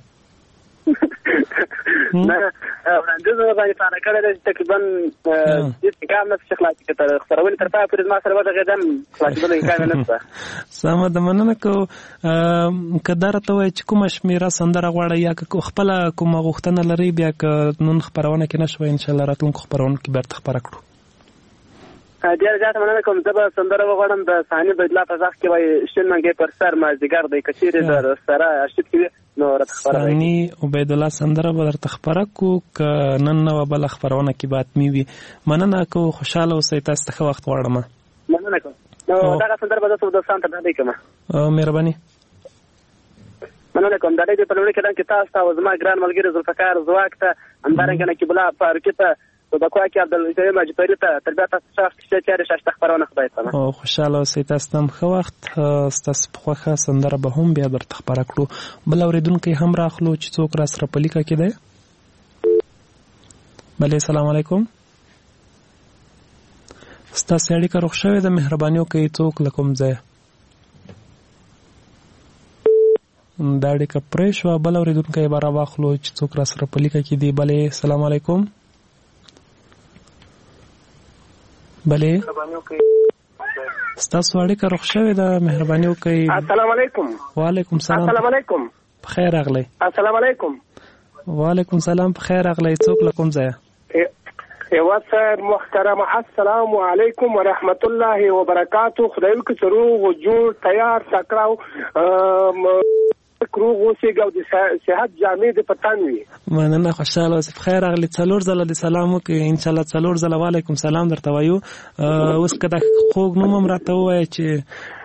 نه وړاندیز مې باندې پاره کړی دی چې تقریبا هېڅ امکان نشته چې خلاص کړي. تر خپرونې تر پایه پورې زما سره وغږېدم خلاصېدلو امکان یې نشته. سمه ده. مننه کوو. که دا راته ووایي چې کومه شمېره سندره غواړئ یا که خپله کومه غوښتنه لرئ بیا که نن خپرونه کې نه شوه انشاءالله راتلونکو خپرونو کې بېرته خپره کړو. ډېره زیاته مننه کوم. زه به سندره وغواړم د ثاني بدلا په غږ کې وایي شین منګی پر سر مازدیګر دی که چېرې در سره ارشید کې وي نو راته خپره دی. ثاني عبیدالله سندره به درته خپره کړو. که نن نه وه بله خپرونه کې به حتمي وي. مننه کوو. خوشحاله اوسئ. تاسو ته ښه وخت غواړم. مننه کوم. نو دغه سندره به زه دوستان ته ډالۍ کوم. مهرباني. مننه کوم. ډالۍ دې په لومړي قدم کې تاسو ته او زما ګران ملګري ذوالفقار ځواک ته همدارنګه نقیب الله فاروقي ته دا که عبدالعزیز مجبری ته تربیت شخص چې چیرې شاشته خبرونه خدای ته او خوشاله اوسئ تاسو ته ښه وخت ستاسو په خوښه سندره به هم بیا درته خپره کړو بل اورېدونکی هم راخلو چې څوک راسره په لیکه کې دی بلې سلام علیکم ستاسو اړیکه روغ شوې ده مهرباني وکړئ څوک له کوم ځایه دا اړیکه پرې شوه بل اورېدونکی به راواخلو چې څوک راسره په لیکه کې دي بلې سلام علیکم بلې ستاسو اړیکه روغ شوې ده مهرباني وکړئ السلام علیکم وعلیکم سلام السلام علیکم بخیر راغلی السلام علیکم وعلیکم سلام بخیر راغلی څوک له کوم ځایه یو سر محترم السلام علیکم ورحمت الله وبرکاتو خدای وکړي چې روغ او جوړ تیار سکراو روغ اوسېږي او د صحت جامې دې په تن وي مننه خوشحاله اوسئ بخیر راغلي 4 ځله دې سلام وکړئ انشاءالله 4 ځله وعلیکم سلام درته وایو اوس که د خوږ نوم هم راته ووایه چې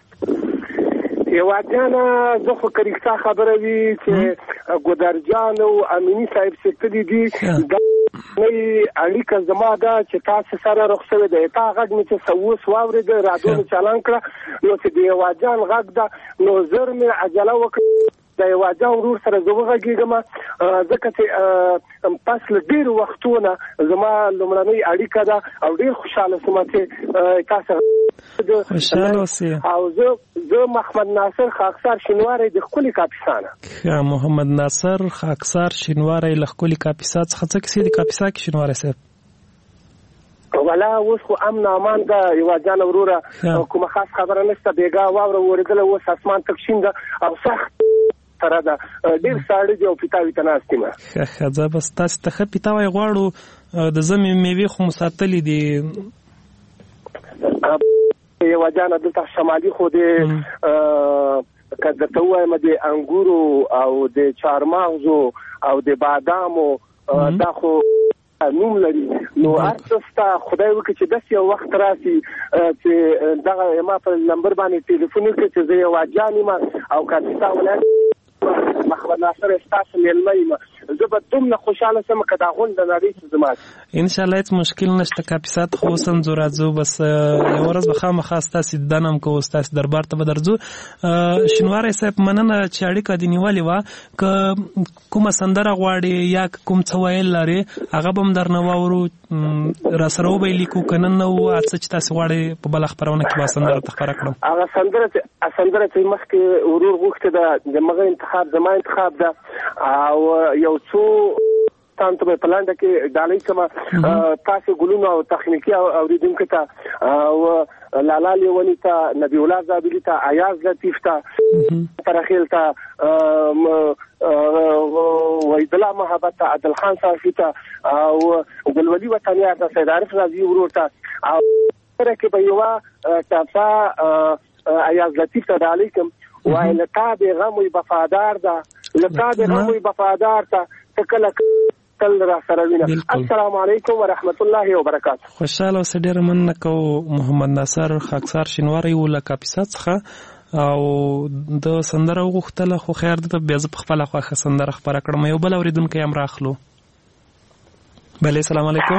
هیوادیانه زه خو که رښتا خبره وي چې ګودرجان او امیني صاحب چې تلي دي دا اړیکه زما ده چې تاسو سره رخ شوې ده تا غږ مې چې اوس واورېده راډیو مې چالان کړه نو چې د هیوادیان غږ ده نو زر مې عجله وکړه د هیوادیان ورور سره زه وغږېږم ځکه چې پس له ډېرو وختونه زما لومړنۍ اړیکه ده او ډېر خوشحاله شوم چې تاسو خوشحاله اوسئ او زه محمد ناصر خاکسار شینواری د ښکلي کاپیسا نه محمد ناصر خاکسار شینواری له ښکلي کاپیسا څخه څه کیسې د کاپیسا کې شینواری صاحب ولا اوس خو امن امان ده هیوادیان وروره کومه خاص خبره نشته بیګا واوره ورېدله اوس اسمان تک شین ده او سخت سره ده ډېر ساړه دي او پیتاوي ته ناستې مه ښه زه بس تاسو ته ښه پیتاوی غواړو د زمې میوې خو مو ساتلې دي هیوادیانه دلته شمالي خو د که درته ووایم د انګورو او د چهارمغزو او د بادامو دا خو نوم لري نو هر څه شته خدای وکړي چې داسې یو وخت راسي چې دغه ما په نمبر باندې ټلیفون وکړي چې زه هیوادیان یم او کاپیسا ولایت محمد ناصر ستاسو میلمه یم زه به دومره خوشحاله شم که دا غونډه نړۍ چې زما انشاءالله هېڅ مشکل نشته کاپیسا ته خو اوس هم ځو راځو بس یوه ورځ به خامخا ستاسې دیدن هم کوو ستاسې دربار ته به درځو شینواری صاحب مننه چې اړیکه دې نیولې وه که کومه سندره غواړې یا کوم څه ویل لرې هغه به هم درنه واورو راسره وبه یې لیکو که نن نه و څه چې تاسې غواړې په بله خپرونه کې به سندره ته خپره کړم هغه سندره چې مخکې ورور غوښتې ده د مغه انتخاب زما انتخاب ده او یو څو تاسو په پلانډه کې ډالۍ کومه تاسو ګلونو او تخنیکی اوریدونکو ته او لالا لیونی ته نبی الله زابلی ته ایاز لطیف ته ترخیل ته وحید الله محبت ته عادل خان صافی ته او ګلولي وطنیا ته سید عارف رضی ورور ته او سره کې به یو تاسو ایاز لطیف ته ډالۍ کوم وای لتا به غم وفادار ده لتا به غم وفادار ته تکل تل را سره وینه السلام علیکم ورحمت الله وبرکاته خوشاله اوسئ ډېره مننه کوو محمد ناصر خاکسار شینواری و له کاپیسا څخه او د سندره وغوښتله خو خیر ده بیا زه په خپله خوښه سندره خپره کړم یو بل اورېدونکی هم راخلو بلې سلام علیکم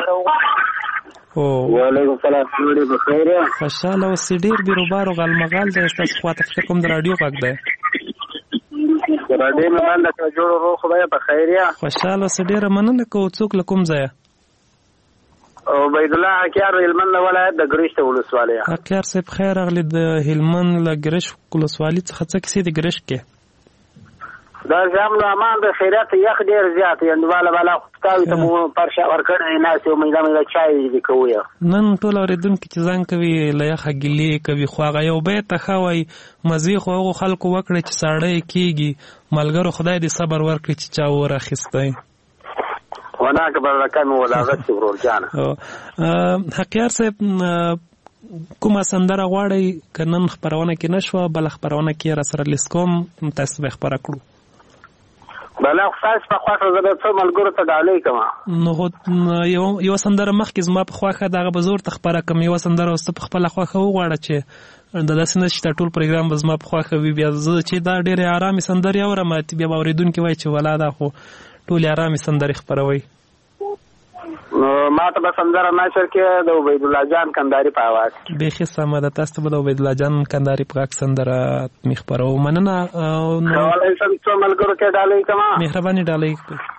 وعلیکم السلام بخیر خوشاله اوسئ ډېر بیروبار او غالمغال دی ستاسو خواته فکر کوم د راډیو غږ دی راډیو مې باندې جوړ ورو خدای په خیر یا خوشاله اوسئ ډېره مننه کوو څوک له کوم ځایه عبید الله حکیار هلمند ولایت د ګرشت ولسوالۍ حکیار صاحب خیر راغلی د هلمند له ګرشت ولسوالۍ څخه څه کیسې د ګرشت کې دا زم له امان د خیرات یخ ډیر زیات یندواله بالا خطاوي ته مو پرشا ورکړې نه سو مې دا چای دې کوی نن ټول اوریدونکو چې ځان کوي له یخه ګلې کوي خو هغه یو به ته خوي مزي خو خلکو وکړي چې ساړې کیږي ملګرو خدای دې صبر ورکړي چې چا ور اخیستای ونه کبر رقم ولا غت ورور جان حقیار صاحب کومه سندره غواړي کنن خبرونه کې نشوه بل خبرونه کې را سره لیسکوم تاسو به خبره کړو بلا خاص په خواخه زړه څو ملګرو ته ډالۍ کما نو یو سندره مخکې زما په خواخه دغه بزور ته خبره کوم یو سندره واست په خپل خواخه وغواړه چې د داسې نشته ټول پروګرام زما په خواخه وي بیا زه چې دا ډېرې آرامي سندرې اورم بیا اوریدونکو وایي چې ولا دا خو ټول آرامي سندرې خبروي ما ته به سندره نشر کې د عبید الله جان کندهاري په आवाज بیخي سمه ده. تاسو به د عبید الله جان کندهاري په غږ سندره میخبرو. مننه. کولای شم څو ملګرو کې ډالۍ کما مهرباني ډالۍ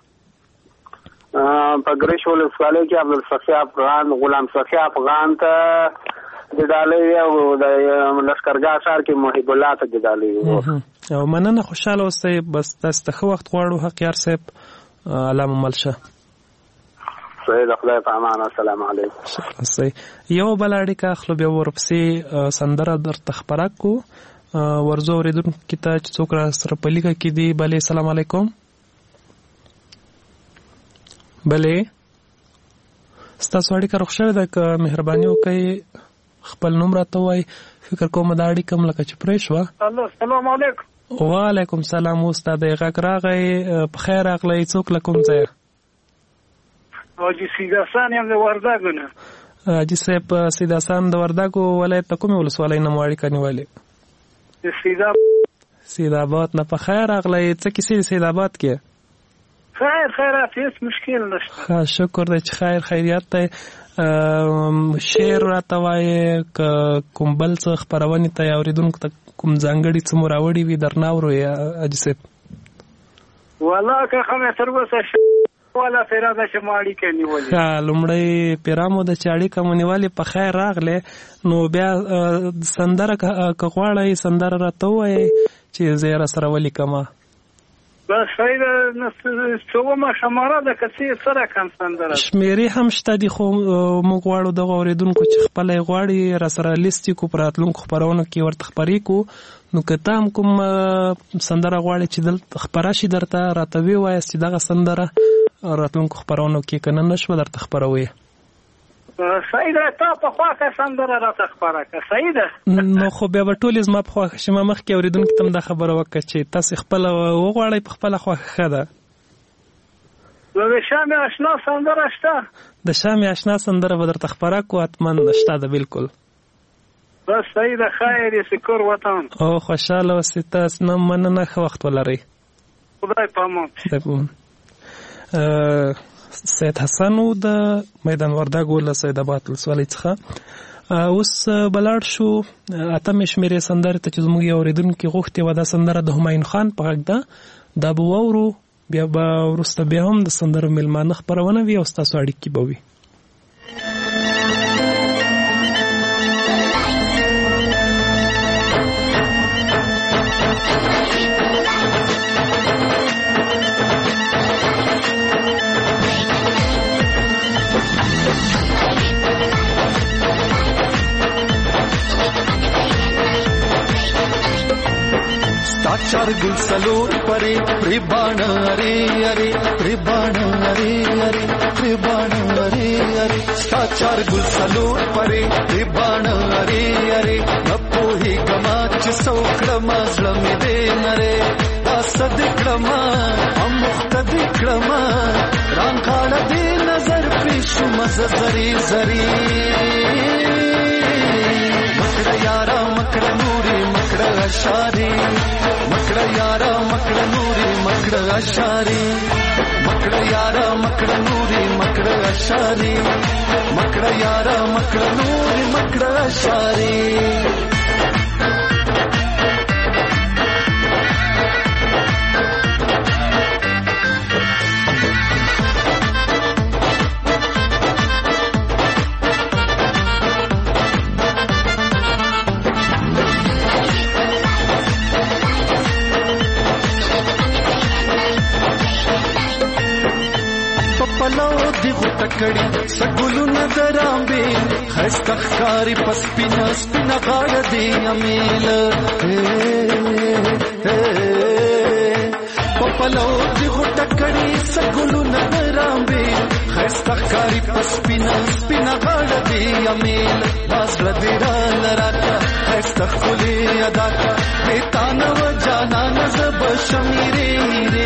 په ګریش ولسوالۍ کې عبدالصفی افغان غلام صفی افغان ته د ډالۍ او د لشکرګاه ښار کې محب الله ته د ډالۍ او مننه. خوشاله اوسئ. بس تاسو ته ښه وخت غواړو حقیار صاحب. علامه ملشه صحیح د خدای په امان. السلام علیکم. یو بل اړیکه اخلو بیا ورپسې سندره درته خپره کو ورځو اورېدونکو ته چې څوک را سره په لیکه کې دي. بلې سلام علیکم. بلې ستاسو اړیکه روغ شوې ده که مهرباني وکړئ خپل نوم راته ووایئ. فکر کوم دا اړیکه م لکه چې پرې شوه. السلام علیکم. وعلیکم سلام. استاد غږ راغی. په خیر راغلی. څوک له کوم ځایه؟ حاجي سید حسن یم د وردګو نه. حاجي صاحب سید حسن د وردګو ولایت ته کومې ولسوالۍ نه مو اړیکه نیولې؟ د سید آباد نه. په خیر راغلی. څه کیسې د سید آباد کې؟ خیرات هیڅ مشکل نشته. شکر دی چې خیریت دی. شعر راته وایې که کوم بل څه خپرونې ته یا اورېدونکو ته کوم ځانګړي څه مو راوړي وي درنه اورو حاجي صاحب؟ والله که خمې تر اوسه والا پیرا ده چې ما اړیکه نیولې. لومړی پیرا مو د چې اړیکه مو نیولې په خیر راغلی. نو بیا سندره که غواړئ سندره راته ووایئ چې زه یې راسره ولیکمه. بس صحیح ده. څومره شماره ده که څه سره کم سندره شمېرې هم شته دي خو موږ غواړو دغه اورېدونکو چې خپله یې غواړي راسره لیست یې کړو په راتلونکو خپرونو کې ورته خپرې کړو. نو که ته هم کوم سندره غواړې چې دلته خپره شي درته راته ویې وایاست چې دغه سندره راتلونکو خپرونو کې که نه شوه درته خپروي. صحیح ده. تا په خواښه سندره راته خپره کړه. صحیح ده. نو خو بیا به ټولې زما په خوښه شي. ما مخکې اورېدونکي ته هم دا خبره وکړه چې تاسې خپله وغواړئ په خپله خوښه ښه ده. نو د شامې اشنا سندره شته؟ د شامې اشنا سندره به درته خپره کړو. حتما شته ده بالکل. بس صحیح ده. خیر یې سکور وطن. او خوشحاله اوسئ. تاسو نه مننه. ښه وخت ولرئ. خدای په امان. سید حسن و د میدان وردګو له سید آباد ولسوالۍ څخه. اوس بلاړ شو اتمې شمېرې سندرې ته چې زموږ یو اورېدونکي غوښتې وه. دا سندره د همایون خان په غږ ده. دا به واورو. بیا به وروسته بیا هم د سندرو میلمانه خپرونه وي او ستاسو اړیکې به وي. चार गुल सलोर परे प्रिबाण अरे अरे प्रिबाण अरे अरे प्रिबाण अरे अरे चार गुल सलोर परे प्रिबाण अरे अरे नपो ही गमाच सौकडमा जळमी दे नरे असदिकडमा अमुक्तदिकडमा रांकाळ दे नजर पिशु मज जरी जरी मकड यारा मकड नूरी मकड अशारी मकड यारा मकड नूरी मकड अशारी मकड यारा मकड नूरी मकड अशारी मकड यारा मकड नूरी मकड अशारी تکړی سګولو نظرامبه خستخکاری پسپینا سپینا غاړه دی امیل پپلو دی غټکړی سګولو نظرامبه خستخکاری پسپینا سپینا غاړه دی امیل باز لدیرا لراتا خستخلی ادا کا بیتانو جانا نزب شمیری ری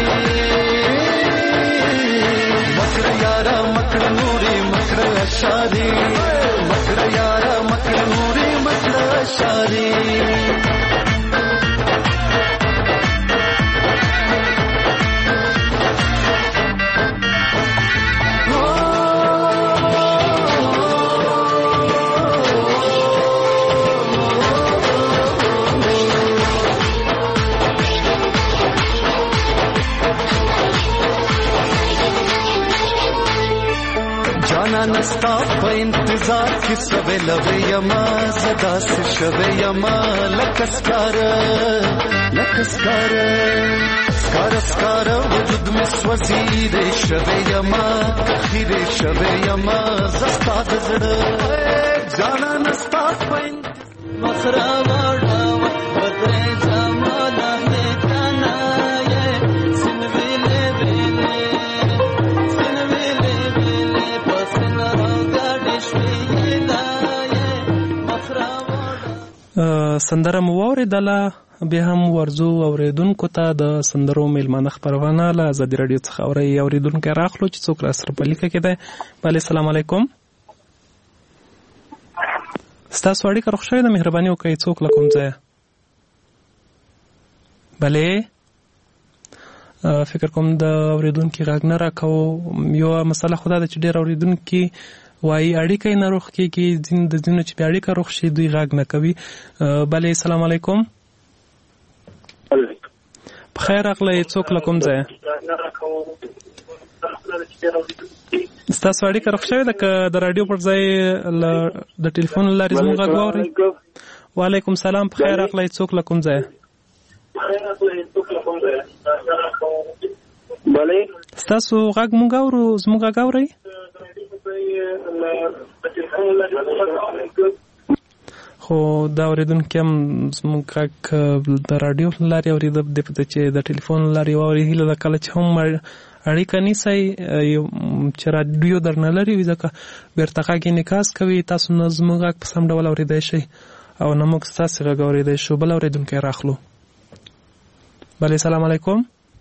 مکر یارا مکر نوری مکر اشاری مکر یارا مکر نوری مکر اشاری جانان ستا په انتظار کې سوي لوي یما زدا سر شوي یما لکسکار سکار وجود می سوځي دې شوي یما خیر شوي یما زستا زړه جانان ستا په مخرا وړا بدرې جماله دې کنا یې سنویلې سندره مو واورېدله. بیا هم ورځو اوریدونکو ته د سندرو میلمانه خپرونه له ازادي راډیو څخه اوریدونکی راخلو چې څوک راسره په لیکه کې دی. بله سلام علیکم. ستاسو اړیکه روغ شوې ده؟ مهرباني وکړئ څوک له کوم ځایه؟ بلې فکر کوم د اوریدونکي غږ نه راکوو. یوه مسله خو دا ده چې ډېر اوریدونکي وایي اړیکه یې نه روغ کېږي، د ځینو چې بیا اړیکه روغ شي دوی غږ نه کوي. بلې سلام علیکم. په خیر راغلی. څوک له کوم ځایه؟ ستاسو اړیکه روغ شوې ده که د راډیو پر ځای د ټلیفون له لارې زموږ غږ واورئ؟ وعلیکم سلام. په خیر راغلی. څوک له کوم ځایه؟ ستاسو غږ مونږ اورو، زموږ غږ اورئ؟ خو دا اوریدونکي هم زموږ غږ د راډیو له لارې اورېده، دې په چې د ټلیفون له لارې واوري. هیله ده کله چې هم اړیکه نیسئ چې راډیو درنه لري وي، ځکه بېرته غږ انعکاس کوي، تاسو نه زموږ غږ په سم ډول اورېدی شئ او نه موږ ستاسې غږ اورېدی شو. بل اورېدونکی راخلو. بلې سلام علیکم.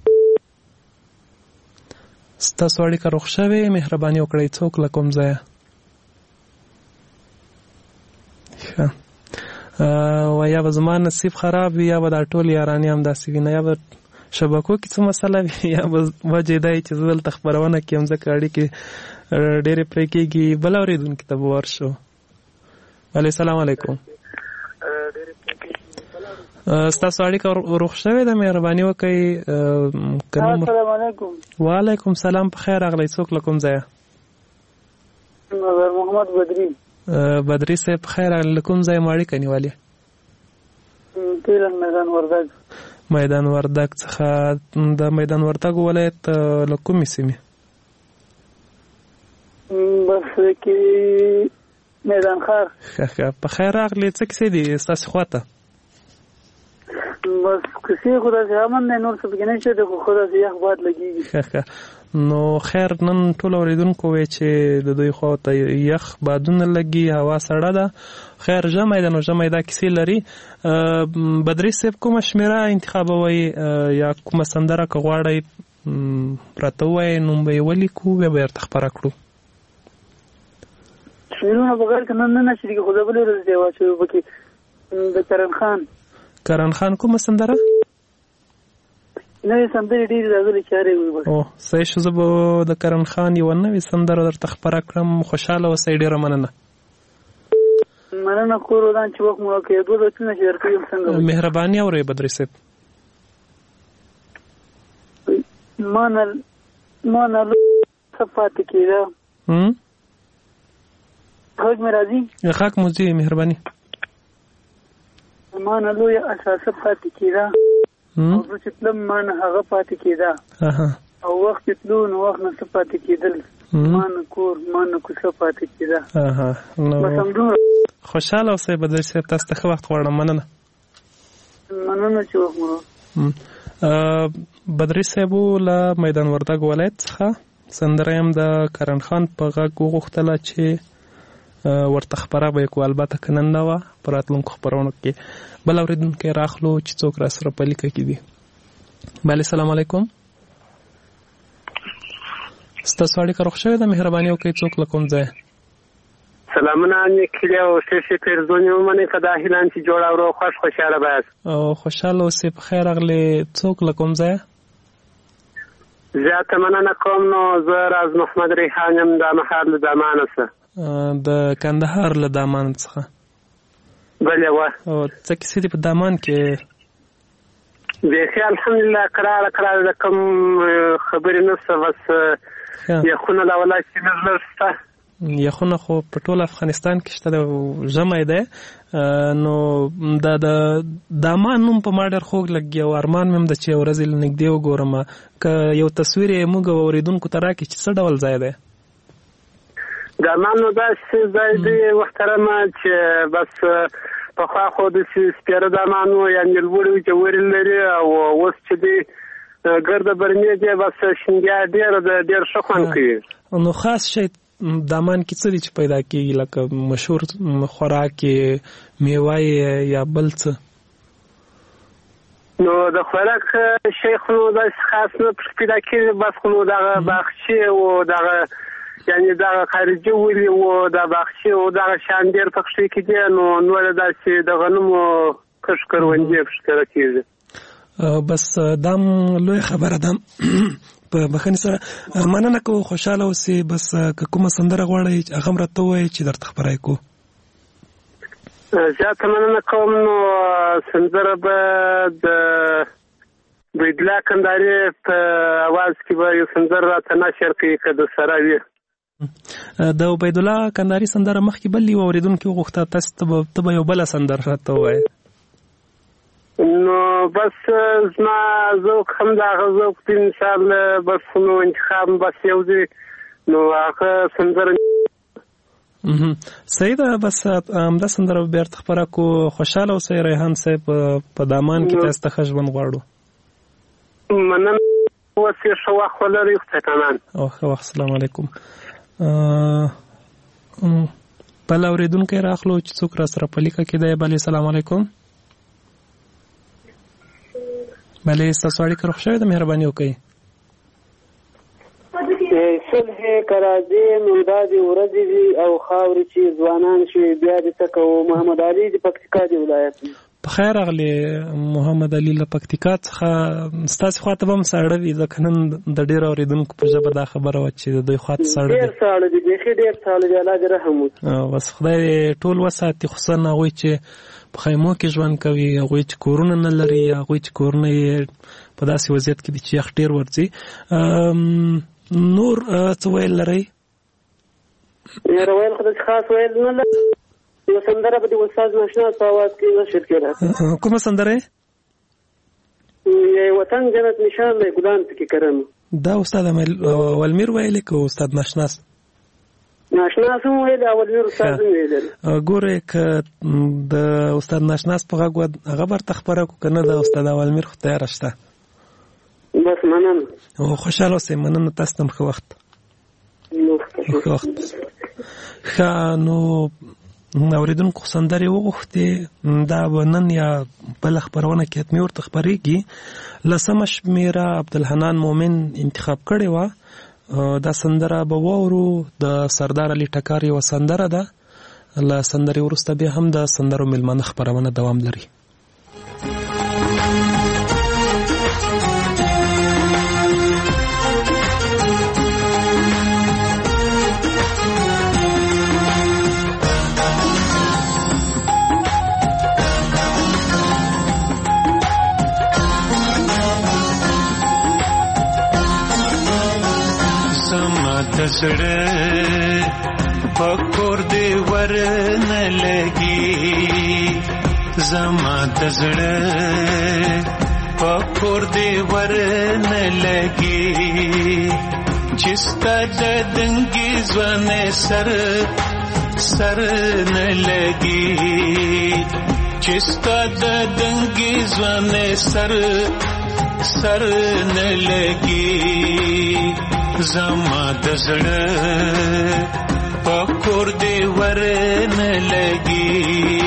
ستاسو اړیکه روغ شوې، مهرباني وکړئ څوک له کوم ځایه؟ ښه، یا به زما نصیب خراب وي یا به دا ټول یارانې همداسې وي، نه یا به شبکو کې څه مسله وي یا به وجې دا چې زه دلته خپرونه کړم ځکه اړیکې ډېرې پرې کېږي. بل اورېدونکي ته به ورشو. بلې سلام علیکم. ستاسو اړیکه روغ شوې ده، مهرباني وکړئ. السلام علیکم. وعلیکم سلام. په خیر راغلی. څوک له کوم ځایه؟ محمد بدري. بدري صاحب په خیر راغلی. له کوم ځای مو اړیکه نیولې؟ میدان وردګ. میدان وردګ څخه. د میدان وردګ ولایت له کومې سیمې؟ بس کې میدان ښار. ښه، په خیر راغلی. څه کیسې دي ستاسې خواته؟ بس کسی خدا سے امن نه نور څه بګنه شه د خدا سے یخ باد لګیږي. نو خیر نن ټول اوریدونکو وی چې د دوی خو ته یخ بادونه لګي، هوا سړه ده. خیر ژمی ده نو ژمی دا کیسې لري. بدري صاحب کومه شمیره انتخابوئ یا کومه سندره که غواړئ راته ووایئ نوم به یې ولیکو بیا به یې ورته خپره کړو. شمیرونه بغیر که نن نه شي خو د بلې ورځې دی واچوي پکې د کرن خان. کرن خان کومه سندره؟ نوې سندرې ډېرې راغلي چارې وي. صحیح شو. زه به د کرن خان یوه نوې سندره درته خپره کړم. خوشحاله اوسئ. ډېره مننه. مننه کور ودان چې وخت مو راکړې. دوه بیتونه چې درکوي څنګه؟ مهرباني اورئ بدري صاحب. ما نه څه پاتې کېده. غږ مې راځي؟ غږ مو ځي. مهرباني. ما نه لویه اساسه پاتې کېده او زه چې تلم ما نه هغه پاتې کېده او وخت چې تلو نو وخت نه څه پاتې کېدل. ما نه کور ما نه کوڅه پاتې کېده. بس همدومره. خوشحاله اوسئ بدري صاحب. تاسو ته ښه وخت غواړم. مننه چې وخت مو بدري صاحب له میدان وردګ ولایت څخه سندره هم د کرن خان په غږ وغوښتله چې ورته خپره به یې کړو. البته که نن نه وه په راتلونکو خپرونو کې. بل اورېدونکی راخلو چې څوک راسره په لیکه کې دي. بله سلام علیکم. ستاسو اړیکه روغ شوې ده؟ مهرباني وکړئ څوک له کوم ځایه؟ سلامونه نیکلي او ښې پیرزونې ومنئ که دا هیلان چې جوړ او خوشحاله باید او خوشحاله اوسئ. په خیر راغلې. څوک له کوم ځایه؟ زیاته مننه کوم. نو زه راز محمد ریحان یم. دا مهال له دامانه څه د کندهار له دامان څخه. بلې وه. څه کیسې دي په دامان کې؟ بیخي الحمدلله قراره د کوم خبرې نشته. بس یخونه لا ولا چې لږ شته یخونه خو په ټول افغانستان کې شته ژمی دی نو د امان نوم په ما ډېر خوږ لګي او ارمان مې هم ده چې یو ورځ یې نږدې وګورم که یو تصویر یې موږ اورېدونکو ته راکړي چې څه ډول ځای دی د امان نو داسې ځای دی محترمه چې بس پخوا خو داسې سپېره د امان و یعنې لوړې جوړې لري او اوس چې دی ګرده برنې دی بس شینګیا ډېر ښه خوند کوي نو خاص شی د امان کې څه دي چې پیدا کېږي لکه مشهور خوراک میوه یا بل څه نو د خوراک شی خو نو داسې خاص نه پیدا کېږي بس خو نو دغه باغچې و دغه یعنې دغه خارجي ولي و د باغچې و دغه شیان ډېر پکښې کې دي نو نوره داسې د غنمو کښت کروندې پکښې کرل کېږي بس دا لوی خبره ده په بخښنې سره مننه کوو خوشحاله اوسئ بس که کومه سندره غواړئ هغه هم راته ووایئ چې درته خپره کړو زیاته مننه کوم نو سندره به د بیدلا کنداري په اواز کې به یو سندره راته نشر کړي که د سره وي د عبیدالله کنداري سندره مخکې بل یو اورېدونکي وغوښته تاسو ته به یو بله سندره راته ووایئ نو بس زما ذوق هم د هغه ذوق دی انشاءالله بس نو انتخاب بس یو دی نو هغه سندره صحیح ده بس همدا سندره به بیرته خپره کړو خوشحاله اوسئ ریحان صاحب په دامان کې تاسو ته ښه ژوند غواړو مننه اوس یې ښه وخت ولرئ خدای پامان او ښه وخت السلام علیکم بل اورېدونکی راخلو چې څوک را سره په لیکه کې دی بلې سلام علیکم بلې ستاسو اړیکه روغ شوې ده مهرباني وکړئ صلح که راځي نو دا دې ورځې وي او خاورې چې ځوانان شوي بیا دې څه کوو محمد علي د پکتیکا د ولایت په خیر راغلی محمد علي له پکتیکا څخه ستاسې خوا ته به هم ساړه وي ځکه نن د ډېرو اورېدونکو په ژبه دا خبره وه چې د دوی خوا ته ساړه ډېر ساړه دي بیخي ډېر ساړه دي الله دې رحم وکړي بس خدای ټول وساتي خصوصا هغوی چې په خیمو کې ژوند کوي هغوی چې کورونه نه لري هغوی چې کورونه یې په داسې وضعیت کې دي چې یخ ډېر ورځي نور څه ویل لرئ نور ویل خو داسې خاص ویل نه لرم یو سندره به د استاد ناشنا په اواز کې نشر کېده کومه سندره یې وطن جنت نشان دی ګلان پکې کرم دا استاد ولمیر ویلې که استاد ناشناس ناشناس هم ویلې او ولمیر استاد هم ویلې ګورې که د استاد ناشناس په غږ هغه برته خپره کړو که نه د استاد ولمیر خو تیاره شته بس مننه خوشحاله اوسئ مننه تاسو ته هم ښه وخت ښه نو اورېدونکو سندرې وغوښتې دا به نن یا بله خپرونه کې حتمي ورته خپرېږي 10 شمېره عبدالحنان مومن انتخاب کړې وه دا سندره به واورو د سردار علي ټکار یوه سندره ده له سندرې وروسته بیا هم د سندرو میلمانه خپرونه دوام لري دسړه پکور دی ورن لګي زما دسړه پکور دی ورن لګي چستا د دنګي ځوانه سر نه لګي چستا د دنګي ځوانه سر نه لګي زما دزړه پکور دی ورن لګي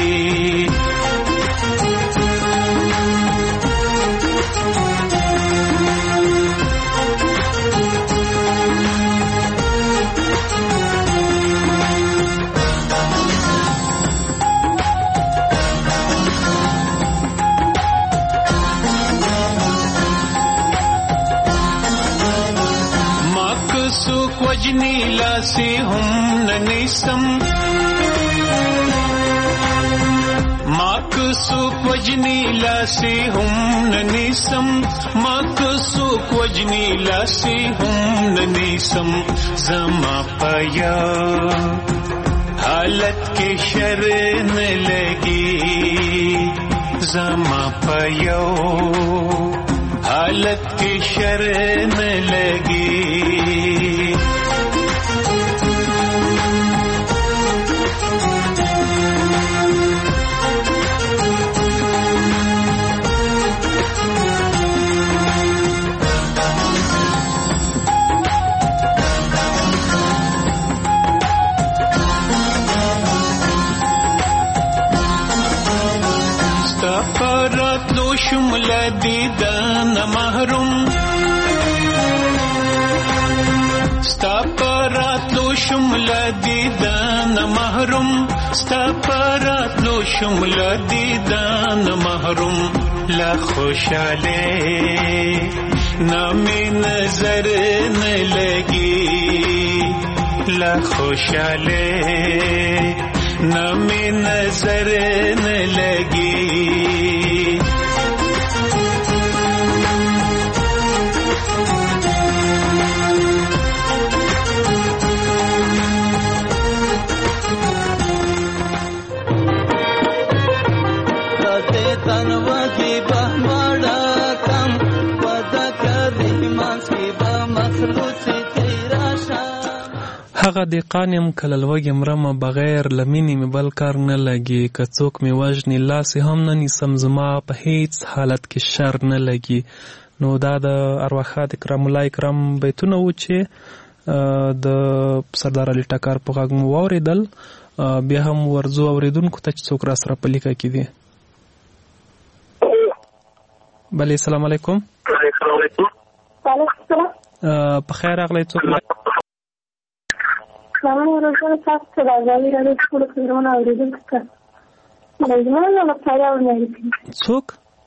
وجنی لاسی هم ننیسم ماک سوک وجنی وجنی لاسی هم ننیسم ما که څوک وجنی لاسی هم ننیسم زما پیا حالت کې شر نه لګي زما پیا حالت کې شر نه لګي شمل دیدان محروم ستا پراتلو شمل دیدان محروم ستا پراتلو شمل دیدان محروم لا خوشاله نامی نظر نه لگی لا خوشاله نامی نظر نه لگی هغه دهقان یم که له لوږې مرمه بغیر له مینې مې بل کار نه لګي که څوک مې وژني لاس یې هم نه نیسم زما په هیڅ حالت کې شر نه لګي. نو دا د ارواښاد اکرام الله اکرام بیتونه وو چې د سردار علي ټکر په غږ مو واورېدل. بیا هم ورځو اورېدونکو ته چې څوک را سره په لیکه کې دي. بله السلام علیکم. په خیر راغلی. څوک سلام ورحمة تاسو ته د ازادي راډیو ټول خبرونه اوریدونکو ته زما نوم فریال مېرکی. څوک؟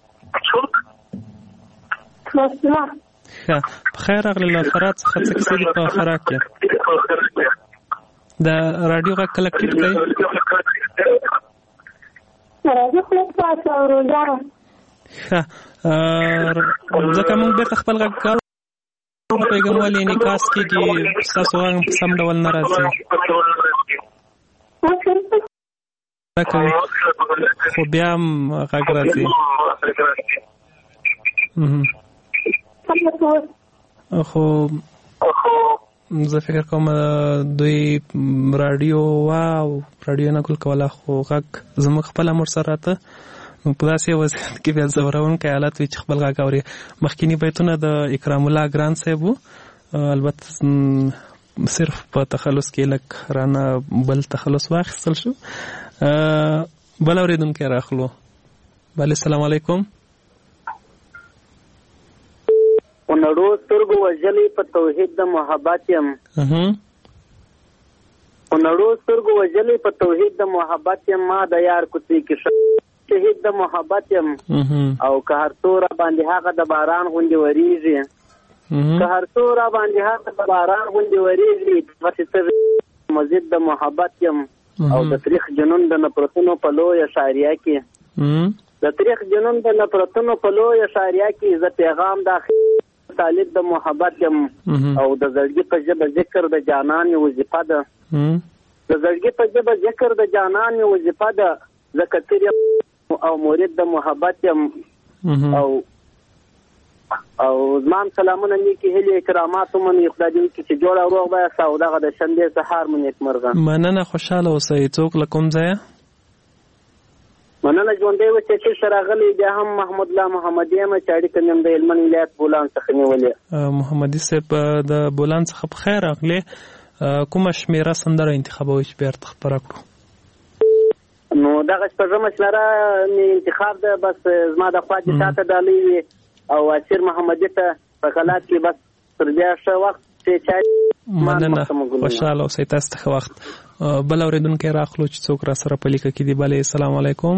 مسلمان. ښه په خیر راغلی. له فرات څخه څه کیسې دي په فرات کې؟ د راډیو غږ کله ټیټ کړئ. راډیو خو تاسو اورئ. ښه ځکه موږ بیرته خپل غږ کوو پیغام ولې انعکاس کېږي ستاسو غږ په سم ډول نه راځي خو بیا هم غږ راځي. خو زه فکر کوم دوی راډیو نه ګل کوله خو غږ زموږ خپل امر سره راته په داسې وضعیت کې بیا ځوروونکی حالت وي چې خپل غږ اوري. مخکیني بیتونه د اکرام الله ګران صاحب وو. البته صرف په تخلص کې لږ رانه بل تخلص واخیستل شو. بل اورېدونکی راخلو. بله السلام علیکم. په نړو سترګو وژلې په توحید د محبت یم په نړو سترګو وژلې په توحید د محبت یم ما د یار کوڅې کې شهید د محبت یم او که هر څو را باندې هغه د باران غوندې وریږي که هر څو را باندې هغه د باران غوندې وریږي پسې څه مزید د محبت یم او د تاریخ جنون د نفرتونو په لویه شاعریه کې د تاریخ جنون د نفرتونو په لویه شاعریه کې زه پیغام داخل طالب د محبت یم او د زړګي په ژبه ذکر د جانان وظیفه ده د زړګي په ژبه ذکر د جانان وظیفه ده زکه تیر او مرید د محبت یم او زمان سلامونه نیکی هلی اکرامات من خدای دې چې جوړ او روغ بیا سوداغه د شنبه سهار مونږ مرغه مننه خوشاله اوسئ. څوک لکم ځای مننه ژوندې و چې سره غلي بیا هم محمود الله محمدي ما چاړي کنم د هلمند ولایت بولان څخه نیولې. محمدي صاحب د بولان څخه په خیر راغلی. کومه شمیره سندره انتخابوي چې بیرته خبره کړو؟ نو دغه شپږمه شمیره انتخاب ده بس زما د خوا چې تاته ډالۍ وي او اسیر محمدي ته په غلط کې بس تر بیا ښه وخت چې چای مننه خوشاله اوسئ. تاسو ته وخت. بل اورېدونکی راخلو چې څوک را سره په لیکه کې دي. بله السلام علیکم.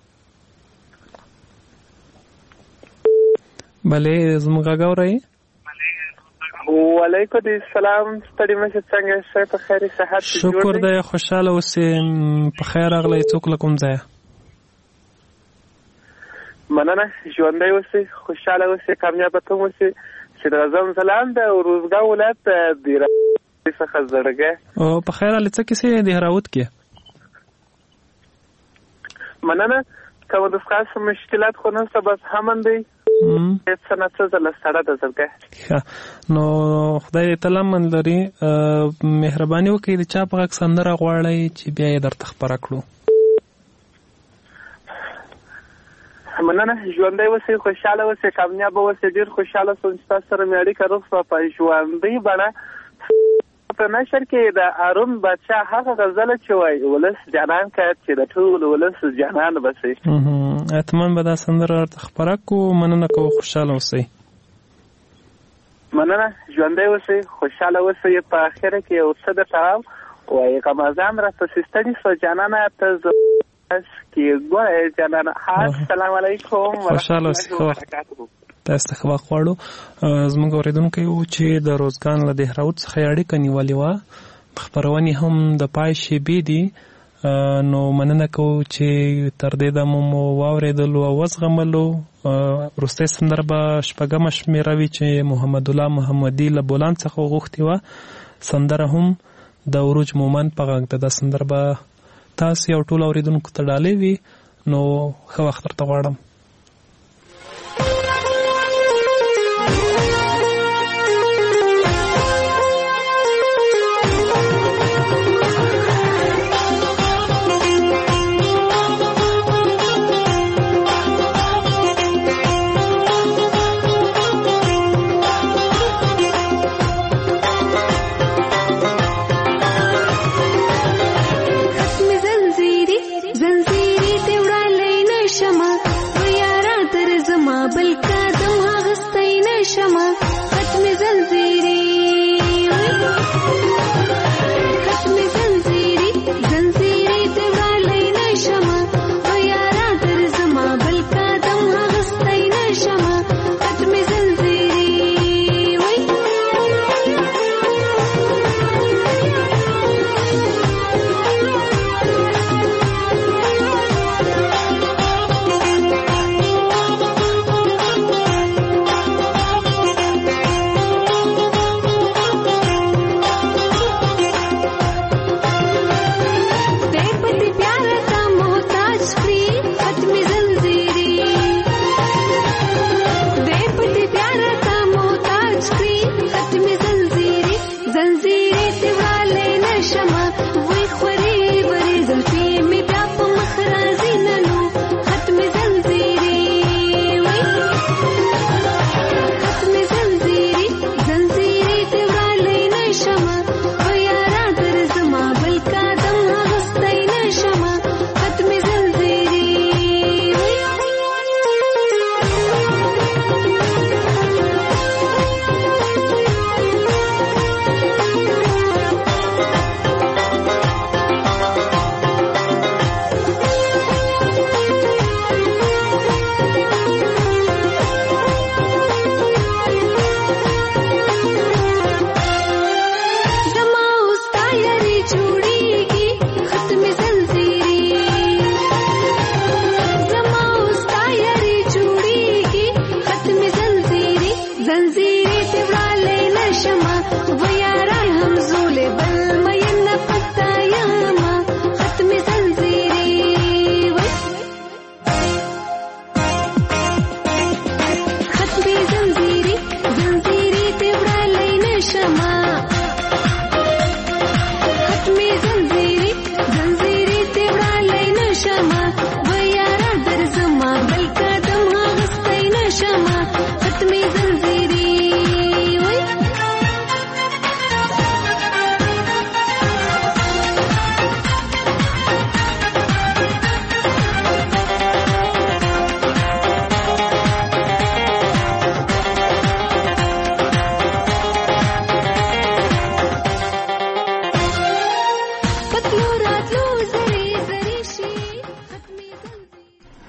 بله زموږ غږ اورئ؟ وعلیکم السلام. ستړي مشه څنګه شئ؟ په خیر صحت شکر دی خوشاله اوسئ. په خیر راغلی. څوک له کوم ځایه؟ مننه ژوندی اوسئ خوشحاله اوسئ کامیابه هم اوسئ چې د اعظم ځلان د روزګان ولایت د دهراوت څخه زړګی او په خیر حال څه کیسې دهراوت کې مننه کوم د خاص مشکلات خو نشته بس همن دی څه نه څه زله سړه د زړګی نو خدای دې تل امن لري مهرباني وکړئ د چا په غږ سندره غواړئ چې بیا یې درته خپره کړو مننه ژوندی اوسئ خوشحاله اوسئ کامیابه اوسئ ډېر خوشحاله شوم چې تاسو سره مې اړیکه روغ شوه په ژوندۍ بڼه په نشر کې د هارون بادشاه هغه غزله چې وایي ولس جانان که چې د ټول ولس جانان به شي حتما به دا سندره ورته خپره کړو مننه کوو خوشحاله اوسئ مننه ژوندی اوسئ خوشحاله اوسئ په اخره کې یو څه درته وایي غمازان راپسې ستړي شوه جانانه ته کې ګوره جانانه السلام علیکم خوشحاله اوسئ تاسو ته ښه وخت غواړو زموږ اورېدونکی و چې د روزګان له دهراوت څخه یې اړیکه نیولې وه خپرونې هم د پای شیبې دي نو مننه کوو چې تر دې دمه مو واورېدلو او وزغملو وروستۍ سندره به شپږمه شمېره وي چې محمد الله محمدي له بولان څخه غوښتې وه سندره هم د عروج مومند په غږ ده دا سندره به تاسو یو ټول اورېدونکو ته ډالۍ وي نو ښه وخت درته غواړم